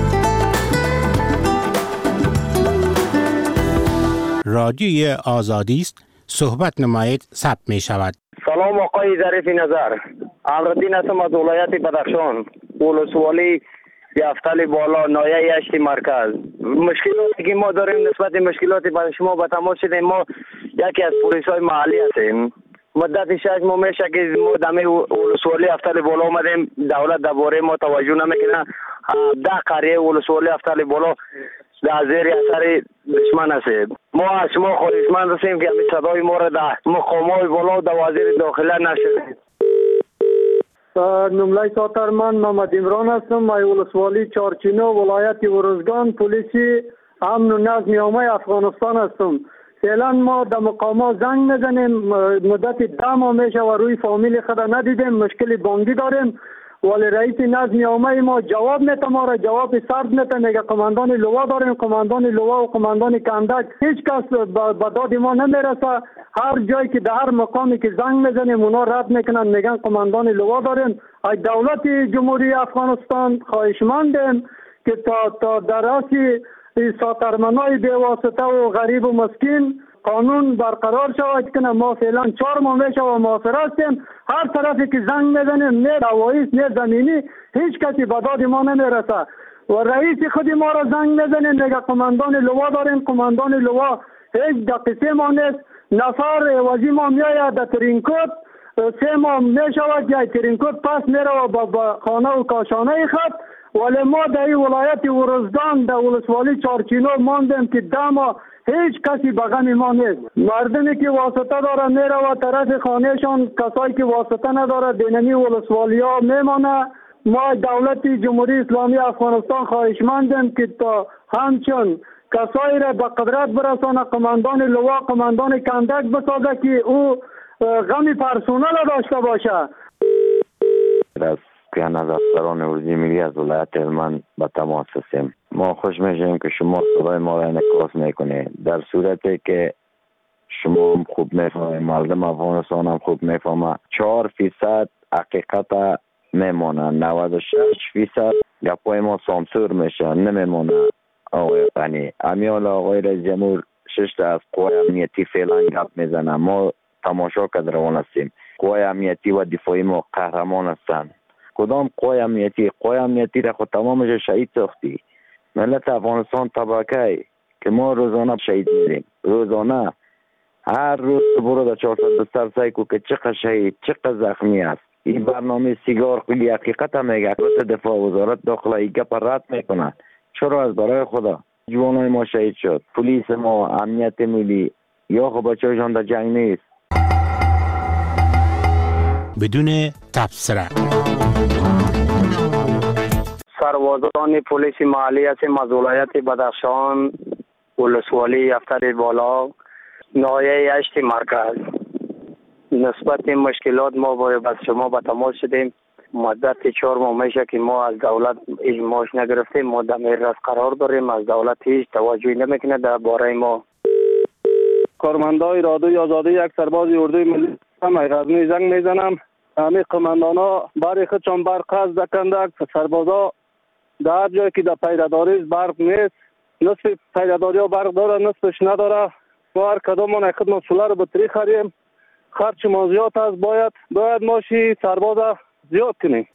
رادیوی آزادی است، صحبت نمایید، ثبت می شود.
سلام آقای ظریف نظر، امرالدین هستم از ولایت بدخشان، ولسوالی یفتل بالا، نایه هشت مرکز. مشکلاتی که ما داریم نسبت مشکلاتی برای شما به تماس شدیم. ما یکی از پلیس های محلی هستیم. مدت شش ماه میشه که ما دمی ولسوالی یفتل بالا آمدیم، دولت درباره ما توجه نمیکنه. ده قریه ولسوالی یفتل بالا در زیر اثر دشمن هستیم. ما از شما خواهشمند هستیم که همین صدای ما را در مقامات بالا در وزیر داخله نشنید.
نملای ساترمن محمد عمران هستم. من ولسوالی چارچینو ولایت ورزگان پلیسی امن و نظم عامه افغانستان هستم. فعلا ما در مقامات زنگ میزنیم، مدت ده ماه میشه و روی فامیل خود ندیدیم، مشکل بانکی داریم، ولی رئیس نظم عامه ما جواب میده، ما را جواب سرد میده، میگه قماندان لوا داریم، قماندان لوا و قماندان کندک هیچ کس به داد ما نمیرسه. هر جایی که در هر مقامی که زنگ میزنیم اونا رد میکنن، میگن قماندان لوا داریم. از دولت جمهوری افغانستان خواهشمندیم که تا تا در اصل ساترمنای بی‌واسطه و غریب و مسکین قانون برقرار شود که ما فعلا چهار ماه میشه و محاصره هستیم. هر طرفی که زنگ میزنیم نه هوایی نه زمینی هیچ کسی به داد ما نمیرسه و رئیس خود ما را زنگ میزنیم میگه قماندان لوا داریم، قماندان لوا هیچ دقیقه ما نیست. نفر وزیر ما میاید در ترینکوت سه ماه میشود یا ترینکوت پس میره و با خانه و کاشانه خط، ولی ما در این ولایت ورزگان در ولسوالی چارچینو ماندیم که ده ماه هیچ کسی به غم ما نیست. مردمی که واسطه داره میره و طرف خانهشان، کسایی که واسطه نداره بینمی ولسوالی ها میمانه. ما دولت جمهوری اسلامی افغانستان خواهشمندیم که تا همچون کسایی را به قدرت برسانه، قماندان لوا، قماندان کندک بسازه که او غم پرسونل داشته باشه.
از که از افسران ورزی ملی از ولایت هلمند به تماس هستیم. ما خوش میشیم که شما صدای ما را انعکاس میکنید. در صورتی که شما هم خوب میفهمید، مردم افغانستان هم خوب میفهمه، چهار فیصد حقیقت میمانه، نود و شش فیصد گپای ما سانسور میشه نمیمانه. آقای غنی امیال آقای رئیس جمهور شش تا از قوای امنیتی فعلا گپ میزنه، ما تماشا کرده روان هستیم. قوای امنیتی و دفاعی ما قهرمان هستند. کدام قوای امنیتی؟ قوای امنیتی را خود تمامش شهید ساختی. ملت افغانستان طبقه که ما روزانه شهید میدیم، روزانه هر روز برو در چهارصد بستر سعی کو که چقدر شهید چقدر زخمی است. این برنامه سیگار خیلی حقیقت هم میگه. دفاع وزارت داخله این گپ رد میکنه. چرا؟ از برای خدا جوانای ما شهید شد، پلیس ما، امنیت ملی، یا خب بچه‌هاشون در جنگ نیست.
بدون تبصره
سربازان پلیس محلی هستیم از ولایت بدخشان، ولسوالی هفتاد بالا، ناحیه هشت مرکز. نسبت مشکلات ما با شما به تماس شدیم. مدت چهار ماه میشه که ما از دولت هیچ معاش نگرفتیم. ما در معرض قرار داریم، از دولت هیچ توجهی نمیکنه درباره ما.
کارمندای رادیوی آزادی یک سرباز اردوی ملی هم غزنی زنگ میزنم. همه قماندانا برای خودشان برق از دکندک، سربازا در جایی که در پیداداری برق نیست، نصف پیداداری ها برق داره نصفش نداره. ما هر کدام یک خدمت سولار بطری خریم، خرچ ما زیاد است، باید باید ماشی سرباز زیاد کنیم.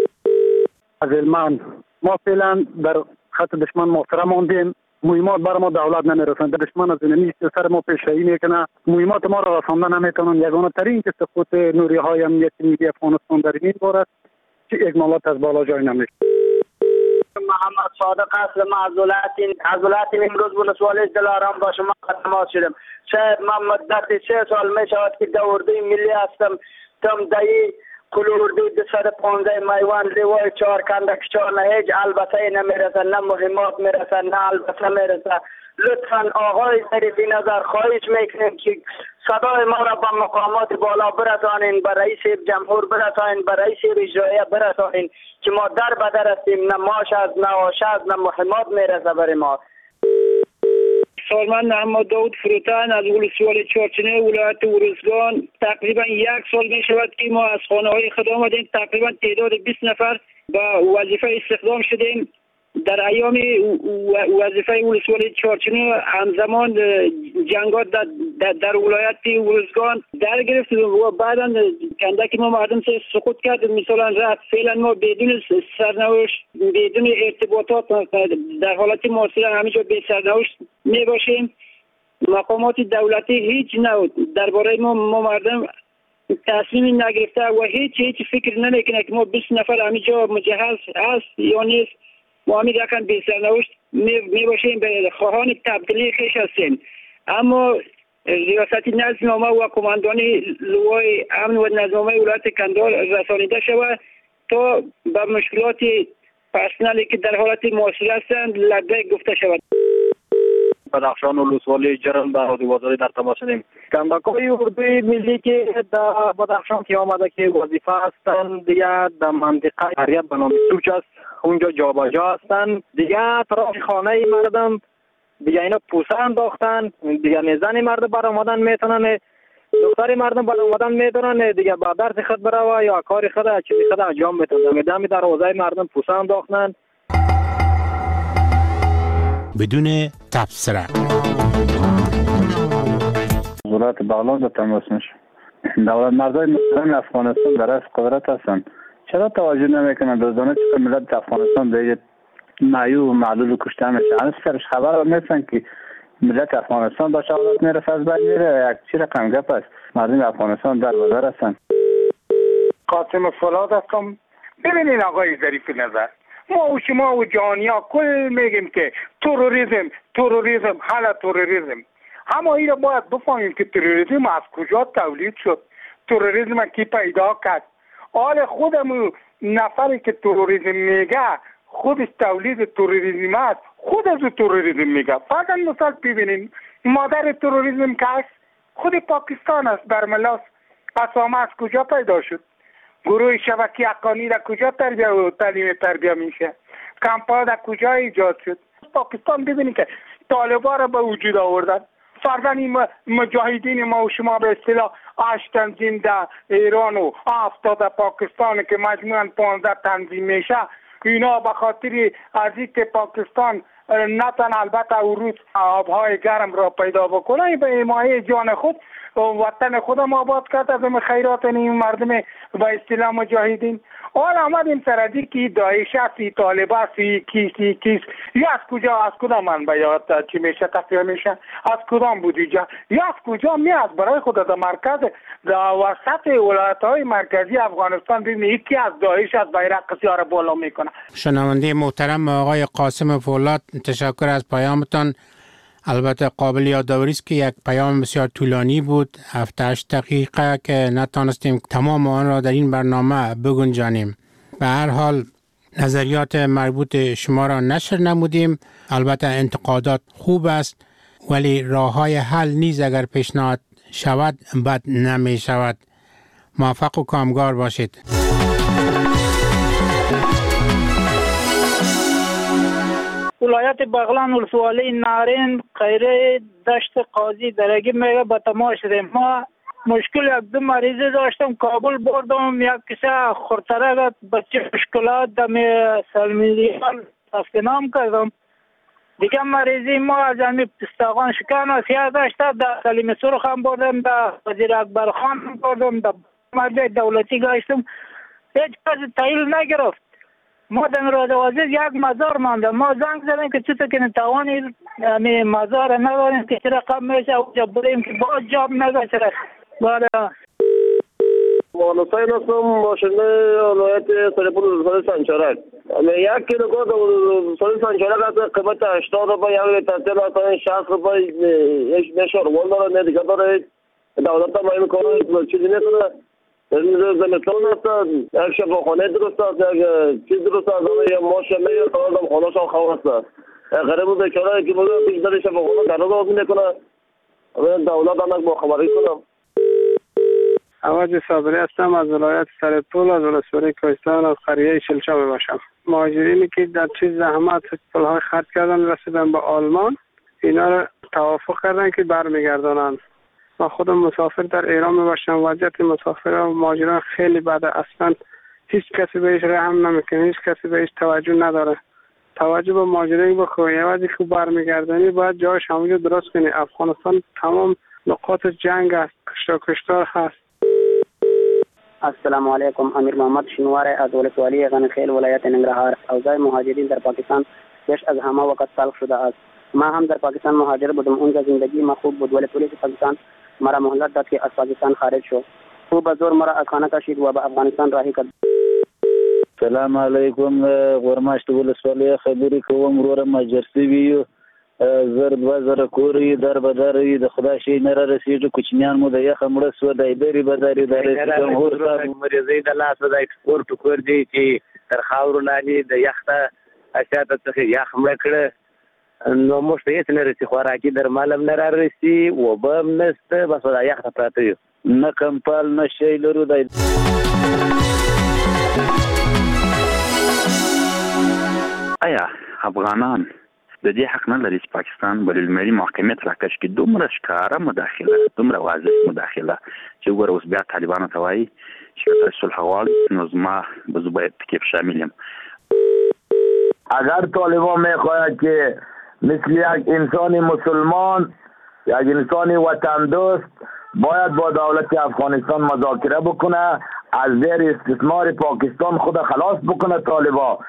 از هلمند ما فعلا در خط دشمن محاصره ماندیم. مهمات بر ما دولت نمیرسند. دشمن از اینمی سر ما پیشروی میکنه، مهمات ما را رسانده نمیتونن. یگانه ترین که سقوط نوری های امنیتی ملی افغانستان در این باره که اکمالات از بالا جای نمیشه.
محمد صادق هستم از ولایت از ولایت امروز ولسوالی دلارام با شما تماس شدم. شاید من مدت سه سال می شود که در اردوی ملی هستم. تم دایی کل اردوی دو صد و پانزده میوان لیوای چهار کندک چهار نه هیچ البته نمیرسن، نه مهمات میرسن، نه البته میرسن. لطفا آقای ظریفی نظر خواهش میکنیم که صدای ما را به مقامات بالا برسانین، به رئیس جمهور برسانین، به رئیس اجرایی برسانین که ما در بدر هستیم، نه ماش از نه آش از نه مهمات میرسه برای ما.
سالمن محمد داود فروتن از ولسوالی چارچینه ولایت ورزگان. تقریبا یک سال می شود که ما از خانه های خود آمدیم. تقریبا تعداد بیست نفر با وظیفه استخدام شدیم. در ایام وظیفه ولسوالی چارچینه همزمان جنگات در, در, در ولایت ورزگان در گرفت و بعدا کندک ما مردم سے سقوط کرد. مثلا رفت فعلا ما بدون سرنوشت بدون ارتباطات در حالت معاصر همینجا به سرنوشت می باشیم. مقامات دولتی هیچ نوع درباره ما, ما مردم تصمیمی نگرفته و هیچ هیچ فکر نمیکنه که ما بیست نفر همینجا مجهز هست یا نیست. ما همین رقم به سرنوشت می باشیم، به خواهان تبدیلی خیش هستیم. اما ریاست نظمنامه و کماندانی لوای امن و نظامه ولایت کندهار رسانیده شود تا به مشکلات پرسنلی که در حالت معاصره هستند لبیک گفته شود.
بدخشان ولسوالی جرم در رادیوبازاری در تماس هستیم. کندکای اردوی ملی که در بدخشان که آمده که وظیفه هستند دیگه در منطقه قریب به نام سوچ است، اونجا جابجا هستند. دیگه طرف خانه مردم دیگه اینا پوسه انداختن، دیگه نزن مرد بر آمدن میتونن، دختری مردم بر آمدن میتونن، دیگه با درس خود برای یا کاری خود چیزی خود انجام میتونن. میدم در روزای مردم پوسه انداختن
بدون تبصره.
ولایت بغلان در تماس میشه. دولت مردای محترم افغانستان در از قدرت هستند. چرا توجه نمیکنند روزانه چه ملت افغانستان دیگه معیوب و معلول کشته میشه؟ هنوز سرش خبر نیستن که ملت افغانستان با شهادت میرسه از بین میره. یک چی رقم گپ است. مردم افغانستان در بازار هستند.
قاسم فولاد هستم. ببینین آقای ظریف نظر، ما و شما و جهانیا کل میگیم که تروریسم تروریسم حالا تروریسم، اما این را باید بفهمیم که تروریسم از کجا تولید شد، تروریسم کی پیدا کرد. حال خودمون نفری که تروریسم میگه خودش تولید تروریسم است، خود از تروریسم میگه. فقط مثال ببینین، مادر تروریسم که است خود پاکستان است، برملاس. اسامه از کجا پیدا شد؟ گروه شبکی حقانی در کجا تربیه و تعلیم تربیه میشه؟ کمپا در کجا ایجاد شد؟ پاکستان ببینید که طالبا را به وجود آوردن. فرضاً این مجاهدین ما و شما به اصطلاح هشت تنظیم در ایران و هفتاد در پاکستان که مجموعاً پانزده تنظیم میشه، اینا به خاطر از اینکه پاکستان نتن البته روز آبهای گرم را پیدا بکنه به حمایت جان خود وطن خودم آباد کرد از خیرات این مردم با اصطلاح مجاهدین. حال آمدیم سردی که داعش هستی، طالب هستی، کیسی کیس یا از کجا از کدام منبع یاد چی میشه تقریبا میشه از کدام بودجه یا از کجا میاد برای خود در مرکز در وسط ولایت های مرکزی افغانستان ببینید یکی از داعش از بیرق سیاره بالا میکنه.
شنونده محترم آقای قاسم فولاد، تشکر از پیامتان. البته قابل یادآوری است که یک پیام بسیار طولانی بود، هفت هشت دقیقه که نتانستیم تمام آن را در این برنامه بگنجانیم. به هر حال نظریات مربوط شما را نشر نمودیم. البته انتقادات خوب است ولی راه‌های حل نیز اگر پیشنهاد شود بد نمی شود. موفق و کامگار باشید.
ولایت بغلان ولسوالی نارین قیره دشت قاضی درگی میگه به تماس شدیم. ما مشکل یک دو مریضی داشتم، کابل بردم، یک کسی خورترک بچه مشکلات دم سلمیلیان افکنام کردم. دیگه مریضی ما از همی پستاقان شکن و سیاه داشته، در سلیم سرخ هم بردم، در وزیر اکبر خان هم بردم، در مرد دولتی گاشتم، هیچ کسی تحیل نگرفت. ما در رادوازی یک مزار مانده، ما زنگ زدیم که چطور که نتوانید همی مزار نداریم که چه رقم میشه اوجا بریم که باز جاب نگشته. بالا
والوسای هستم، ماشینه ولایت سریپور ولسوالی سنچرک. یک کیلوگرم ولسوالی سنچرک از قیمت هشتاد روپیه یک تحصیل هستن شصت روپیه میشه روان داره، نه دیگه داره. دولت هم این کار چیزی نکنه. زمستان هست، یک شفاخانه درست است، یک چیز درست است، یک ماشه میگه تا آدم خانه‌ش هم خواه است. غریب و بیچاره که بوده پیش در شفاخانه کارو داز میکنه. دولت هم با خبری کنم.
عوض صابری هستم از ولایت سرپول، از ولسوالی کوهستان، از قریه شلشا باشم. مهاجرینی که در چیز زحمت پولهای خرج کردن رسیدن به آلمان، اینا را توافق کردن که برمیگردانند. من خودم مسافر در ایران میباشم. وضعیت مسافران و مهاجران خیلی بده، اصلا هیچ کسی بهش رحم نمیکنه، هیچ کسی بهش توجه نداره. توجه به مهاجرین بکنی، وقتی که برمیگردانی باید جایش همونجا درست کنی. افغانستان تمام نقاط جنگ است، کشتار کشتار هست.
السلام علیکم. امیر محمد شنوار از ولسوالی غنیخیل ولایت ننگرهار. اوضاع مهاجرین در پاکستان بیش از همه وقت تلخ شده است. ما هم در پاکستان مهاجر بودم، اونجا زندگی ما خوب بود ولی پلیس پاکستان مرا مهلت داد که از پاکستان خارج شد. او به زور مرا از خانه کشید و به افغانستان راهی کرد.
سلام علیکم. غرمشت ولسوالی خبری کوم رور مجرسی ویو زر دوه زره کوری در به دری د خدای شي نه رسیږي کوچنیان مو د یخه مړه سو د ایبری بداري د رئیس جمهور صاحب مریضي د لاس د ایکسپورت ټکور دی چې تر خاور لاندې د یخته اشیاء څخه یخ مړ کړه نو موږ ته هیڅ نه رسي خوراکي درمل هم نه را رسي وبه هم نشته بس دا یخ پراته یو نه کمپال نه شی لرو د
آیا افغانان د دې حق نه لري چې پاکستان بل الملي محکمې ته راکش کې دومره ښکاره مداخله دومره واضح مداخله چې ګوره اوس بیا طالبانو ته وایي چې تاسو صلح غواړئ نو زما به زه باید پکې شامل یم.
اگر طالبان میخواهد که مثل یک انسان مسلمان یک انسان وطن دوست باید با دولت افغانستان مذاکره بکنه از زیر استثمار پاکستان خود خلاص بکنه طالبان.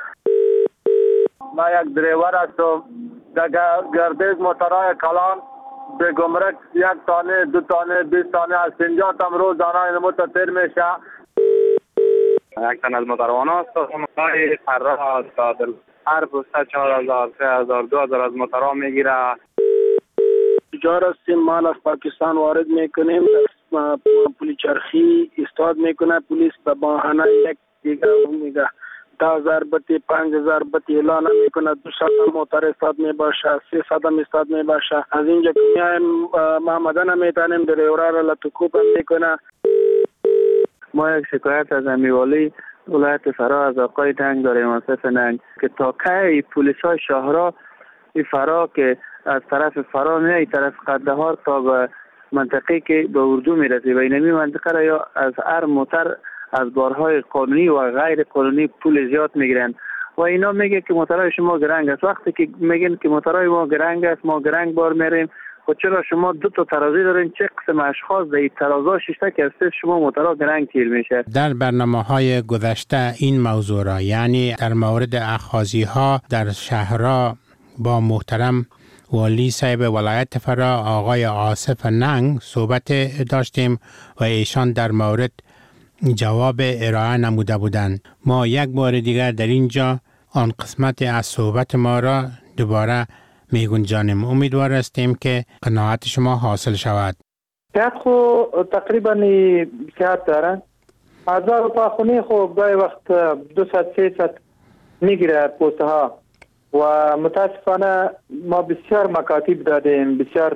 ما یک دریور هستم در گردش موترهای کلان به گمرک یک تانه دو تانه بیست تانه از پنجاه تا روزانه این متطیر میشه.
یک تن از موتروان هستم های فرا دادل هر پسته چهار هزار سه هزار دو هزار از موترها میگیره.
تجار هستیم مال از پاکستان وارد میکنیم پولی چرخی استاد میکنه پولیس به بهانه یک دیگه میگه ده هزار بطی پنج هزار بطی اعلان میکنه دو ساعت موتر استاد میباشه سه ساعت هم استاد میباشه از اینجا که میایم محمدن هم میتانیم دریورا را لطکوب هم میکنه.
ما یک شکایت از امیروالی ولایت فرا از آقای دنگ داریم آصف ننگ که تا کی پولیس های شهرها این فرا که از طرف فرا میای طرف قندهار تا به منطقه که به اردو میرسی و اینمی منطقه را یا از هر موتر از بارهای قانونی و غیر قانونی پول زیاد میگیرن و اینا میگه که موترهای شما گرنگ است. وقتی که میگن که موترهای ما گرنگ است ما گرنگ بار میریم و چرا شما دو تا ترازی دارین چه قسم اشخاص در این ترازا ششته که از شما موترها گرنگ تیر میشه.
در برنامه های گذشته این موضوع را یعنی در مورد اخاذی ها در شهرها با محترم والی صاحب ولایت فرا آقای آصف ننگ صحبت داشتیم و ایشان در مورد جواب ارائه نموده بودند. ما یک بار دیگر در اینجا آن قسمت از صحبت ما را دوباره می گنجانیم. امیدوار هستیم که قناعت شما حاصل شود.
صحت خو تقریبا صحت داره. هزار پا خونی خو گاهی وقت دو ساعت سه ساعت میگیره پوسته ها و متاسفانه ما بسیار مکاتب دادیم بسیار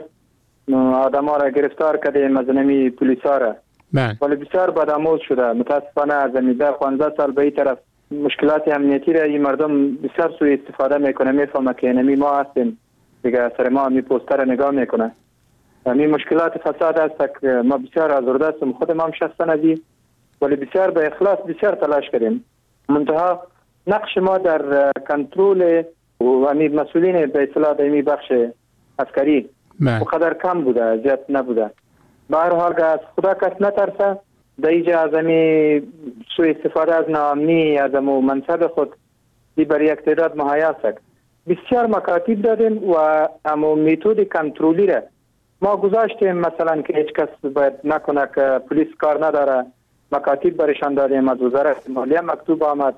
آدم ها را گرفتار کردیم از نمی پولیس ها را ولی بسیار بدآموز شده. متاسفانه از ده پانزده سال به این طرف مشکلات امنیتی را این مردم بسیار سوء استفاده میکنه میفهمه که نمی ما هستیم دیگه سر ما می پوستر را نگاه میکنه. این مشکلات فساد هست که ما بسیار آزرده هستیم خود ما هم شخصا ازی ولی بسیار به اخلاص بسیار تلاش کردیم. منتها نقش ما در کنترل و امید مسئولین به اصطلاح دایمی بخش عسکری بقدر کم بوده زیاد نبوده. به هر حال از خدا کس نترسه در اینجا از امی سوء استفاده از ناامنی از امو منصب خود دی بر یک تعداد مهیا است. بسیار مکاتب دادیم و امو میتود کنترلی را ما گذاشتیم مثلا که هیچ کس باید نکنه که پلیس کار نداره مکاتب برشان دادیم از وزارت مالیه مکتوب آمد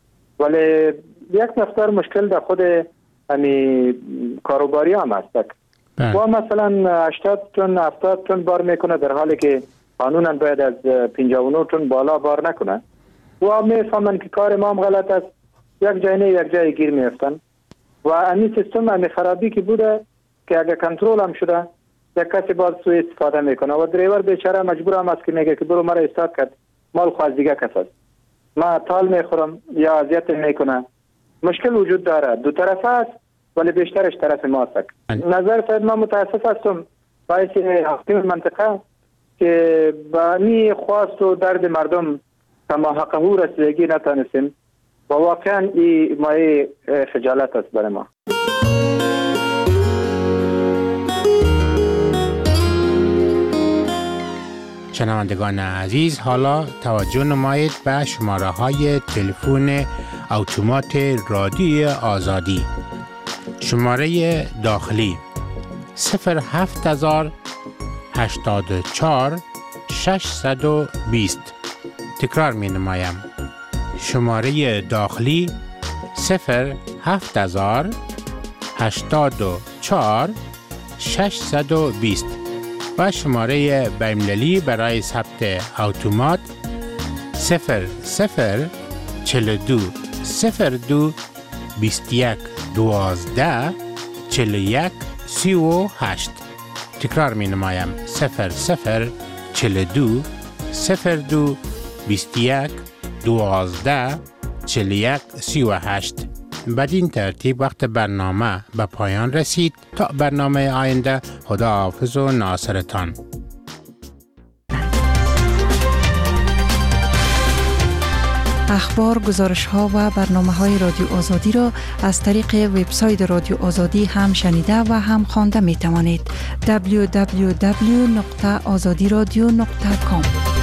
ولی یک مقدار مشکل در خود امی کاروباری هم هست و مثلا هشتاد تن هفتاد تن بار میکنه در حالی که قانونا باید از پنجاه و نه تن بالا بار نکنه و میفهمن که کار ما هم غلط است یک جای نه یک جای گیر میفتن و امی سیستم امی خرابی که بوده که اگر کنترل هم شده یک کسی باز سوء استفاده میکنه و دریور بیچاره مجبور هم است که میگه که برو مرا استاد کرد مال خواست دیگه کس است ما تال میخورم یا اذیت میکنه. مشکل وجود داره دو طرف است ولی بیشترش طرف ما است. نظر فید ما متاسف هستم باعث حاکم منطقه که با نی خواست و درد مردم کما حقه رسیدگی نتانستیم و واقعا این مایه خجالت است برای ما.
شنوندگان عزیز حالا توجه نمایید به شماره های تلفن اتومات رادیوی آزادی. شماره داخلی صفر هفت هزار هشتاد و چهار ششصد و بیست. تکرار می نمایم. شماره داخلی صفر هفت هزار هشتاد و چهار ششصد و بیست و شماره بین‌المللی برای ثبت اتومات صفر صفر چهل و دو صفر دو بیست و یک دوازده چهل و یک سی و هشت. تکرار می نمایم صفر صفر چهل و دو صفر دو بیست و یک دوازده چهل و یک سی و هشت. بدین ترتیب وقت برنامه به پایان رسید. تا برنامه آینده، خدا حافظ و ناصرتان.
اخبار، گزارش ها و برنامه های رادیو آزادی را از طریق وبسایت رادیو آزادی هم شنیده و هم خوانده می توانید. دبلیو دبلیو دبلیو دات آزادی رادیو دات کام